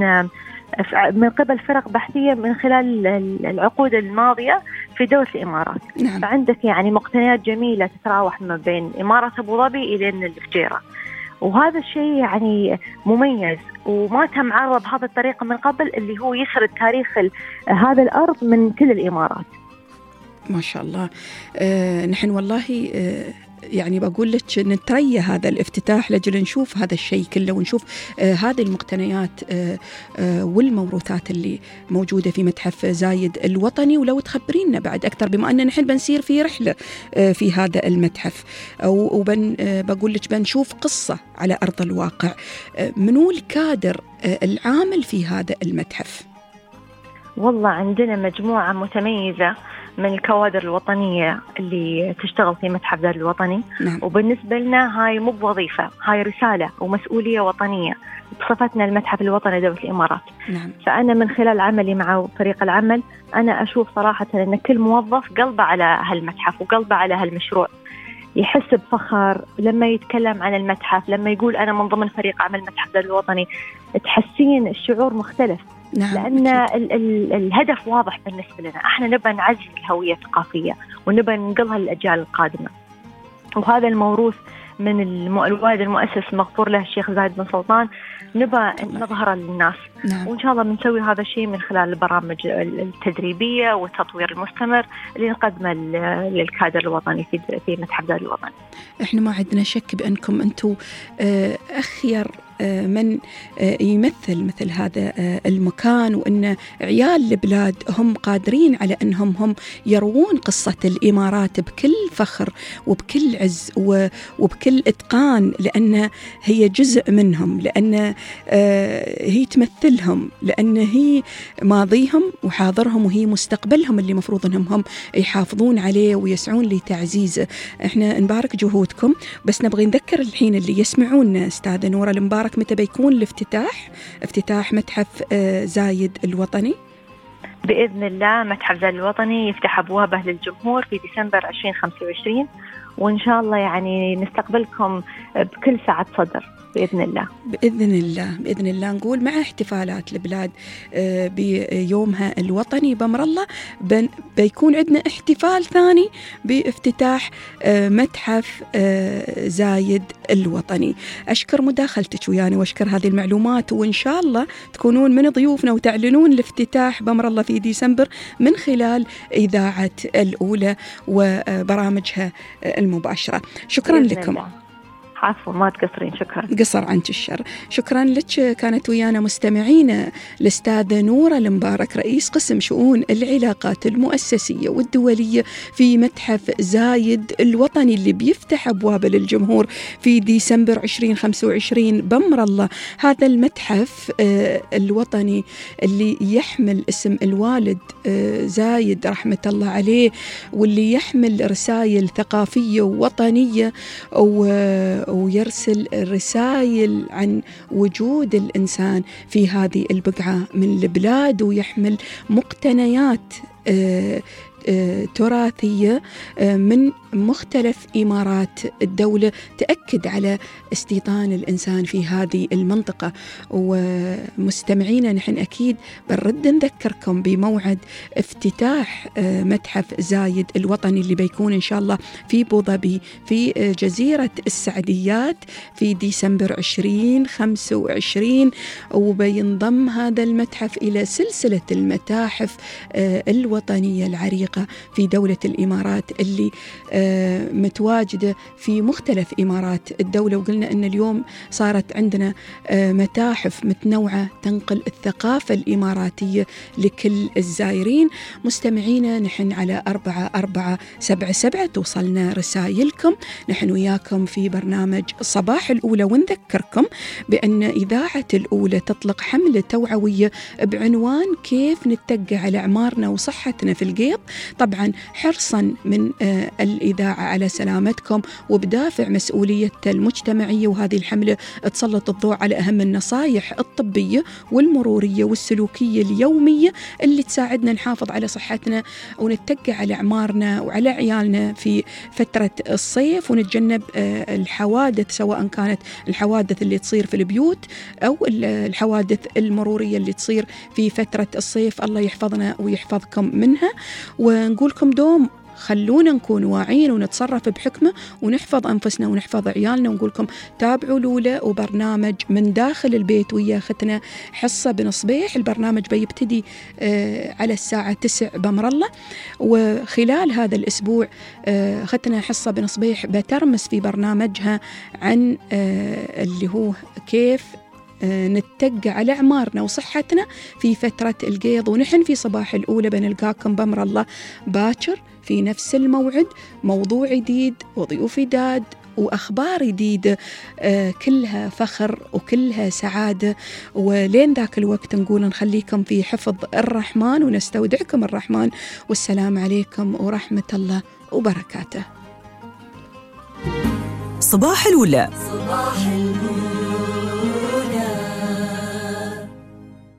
من قبل فرق بحثية من خلال العقود الماضية في دولة الإمارات. نعم. فعندك يعني مقتنيات جميلة تتراوح ما بين إمارة أبو ظبي إلى الفجيرة، وهذا الشيء يعني مميز وما تم عرضه بهذه الطريقة من قبل، اللي هو يسرد تاريخ هذا الأرض من كل الإمارات. ما شاء الله. آه نحن والله آه يعني بقول لك نتريا هذا الافتتاح لجل نشوف هذا الشيء كله، ونشوف آه هذه المقتنيات آه آه والموروثات اللي موجودة في متحف زايد الوطني. ولو تخبرينا بعد أكثر، بما أننا نحن بنسير في رحلة آه في هذا المتحف، أو وبن آه بقول لك بنشوف قصة على أرض الواقع. آه منو الكادر آه العامل في هذا المتحف؟ والله عندنا مجموعة متميزة من الكوادر الوطنية اللي تشتغل في متحف زايد الوطني. نعم. وبالنسبة لنا هاي مو بوظيفة، هاي رسالة ومسؤولية وطنية بصفتنا المتحف الوطني دولة الإمارات. نعم. فأنا من خلال عملي مع فريق العمل أنا أشوف صراحة أن كل موظف قلبه على هالمتحف وقلبه على هالمشروع، يحس بفخر لما يتكلم عن المتحف، لما يقول أنا من ضمن فريق عمل متحف زايد الوطني، تحسين الشعور مختلف. نعم. لأن ال ال الهدف واضح بالنسبة لنا، احنا نبغى نعزز الهوية الثقافية ونبغى ننقلها للأجيال القادمة، وهذا الموروث من الوالد المؤسس مغفور له الشيخ زايد بن سلطان نبغى نظهره للناس. نعم. وإن شاء الله بنسوي هذا الشيء من خلال البرامج التدريبية والتطوير المستمر اللي نقدمه للكادر الوطني في في متحف زايد الوطني. احنا ما عندنا شك بأنكم أنتم أخير من يمثل مثل هذا المكان، وأن عيال البلاد هم قادرين على أنهم هم يروون قصة الإمارات بكل فخر وبكل عز وبكل إتقان، لأن هي جزء منهم، لأن هي تمثلهم، لأن هي ماضيهم وحاضرهم، وهي مستقبلهم اللي مفروض أنهم هم يحافظون عليه ويسعون لتعزيزه. احنا نبارك جهودكم، بس نبغي نذكر الحين اللي يسمعون أستاذة نورة المبارك متى بيكون الافتتاح، افتتاح متحف زايد الوطني؟ بإذن الله متحف زايد الوطني يفتح أبوابه للجمهور في ديسمبر عشرين خمسة وعشرين، وإن شاء الله يعني نستقبلكم بكل سعة صدر بإذن الله. بإذن الله بإذن الله. نقول مع احتفالات البلاد بيومها الوطني بأمر الله بيكون عندنا احتفال ثاني بافتتاح متحف زايد الوطني. أشكر مداخلتك ويانا وأشكر هذه المعلومات، وإن شاء الله تكونون من ضيوفنا وتعلنون الافتتاح بأمر الله في ديسمبر من خلال إذاعة الأولى وبرامجها المباشرة. شكرا لكم. الله. عفوا ما تقصرين. شكرا. قصر عنك الشر. شكرا لك. كانت ويانا مستمعينا الأستاذة نورة المبارك رئيس قسم شؤون العلاقات المؤسسية والدولية في متحف زايد الوطني اللي بيفتح أبوابه للجمهور في ديسمبر عشرين خمسة وعشرين بأمر الله. هذا المتحف الوطني اللي يحمل اسم الوالد زايد رحمة الله عليه، واللي يحمل رسائل ثقافية ووطنية ويرسل رسائل عن وجود الإنسان في هذه البقعة من البلاد، ويحمل مقتنيات تراثية من مختلف إمارات الدولة تأكد على استيطان الإنسان في هذه المنطقة. ومستمعينا نحن أكيد بنرد نذكركم بموعد افتتاح متحف زايد الوطني اللي بيكون إن شاء الله في أبوظبي في جزيرة السعديات في ديسمبر عشرين خمسة وعشرين، وبينضم هذا المتحف إلى سلسلة المتاحف الوطنية العريقة في دولة الإمارات اللي متواجدة في مختلف إمارات الدولة. وقلنا أن اليوم صارت عندنا متاحف متنوعة تنقل الثقافة الإماراتية لكل الزائرين. مستمعينا نحن على أربعة أربعة سبعة سبعة توصلنا رسائلكم، نحن وياكم في برنامج صباح الأولى، ونذكركم بأن إذاعة الأولى تطلق حملة توعوية بعنوان كيف نتقى على أعمارنا وصحتنا في القيض، طبعا حرصا من الإذاعة على سلامتكم وبدافع مسؤوليتها المجتمعية. وهذه الحملة تسلط الضوء على أهم النصائح الطبية والمرورية والسلوكية اليومية اللي تساعدنا نحافظ على صحتنا ونتقى على أعمارنا وعلى عيالنا في فترة الصيف، ونتجنب الحوادث سواء كانت الحوادث اللي تصير في البيوت أو الحوادث المرورية اللي تصير في فترة الصيف. الله يحفظنا ويحفظكم منها. ونقولكم دوم خلونا نكون واعين ونتصرف بحكمة ونحفظ أنفسنا ونحفظ عيالنا. ونقولكم تابعوا الأولى وبرنامج من داخل البيت ويا ختنا حصة بنصبيح. البرنامج بيبتدي آه على الساعة تسع بأمر الله، وخلال هذا الأسبوع آه ختنا حصة بنصبيح بترمس في برنامجها عن آه اللي هو كيف نتقى على أعمارنا وصحتنا في فترة القيض. ونحن في صباح الأولى بنلقاكم بأمر الله باكر في نفس الموعد، موضوع جديد وضيوف جداد وأخبار جديدة آه كلها فخر وكلها سعادة. ولين ذاك الوقت نقول نخليكم في حفظ الرحمن ونستودعكم الرحمن، والسلام عليكم ورحمة الله وبركاته. صباح الأولى. صباح الأولى.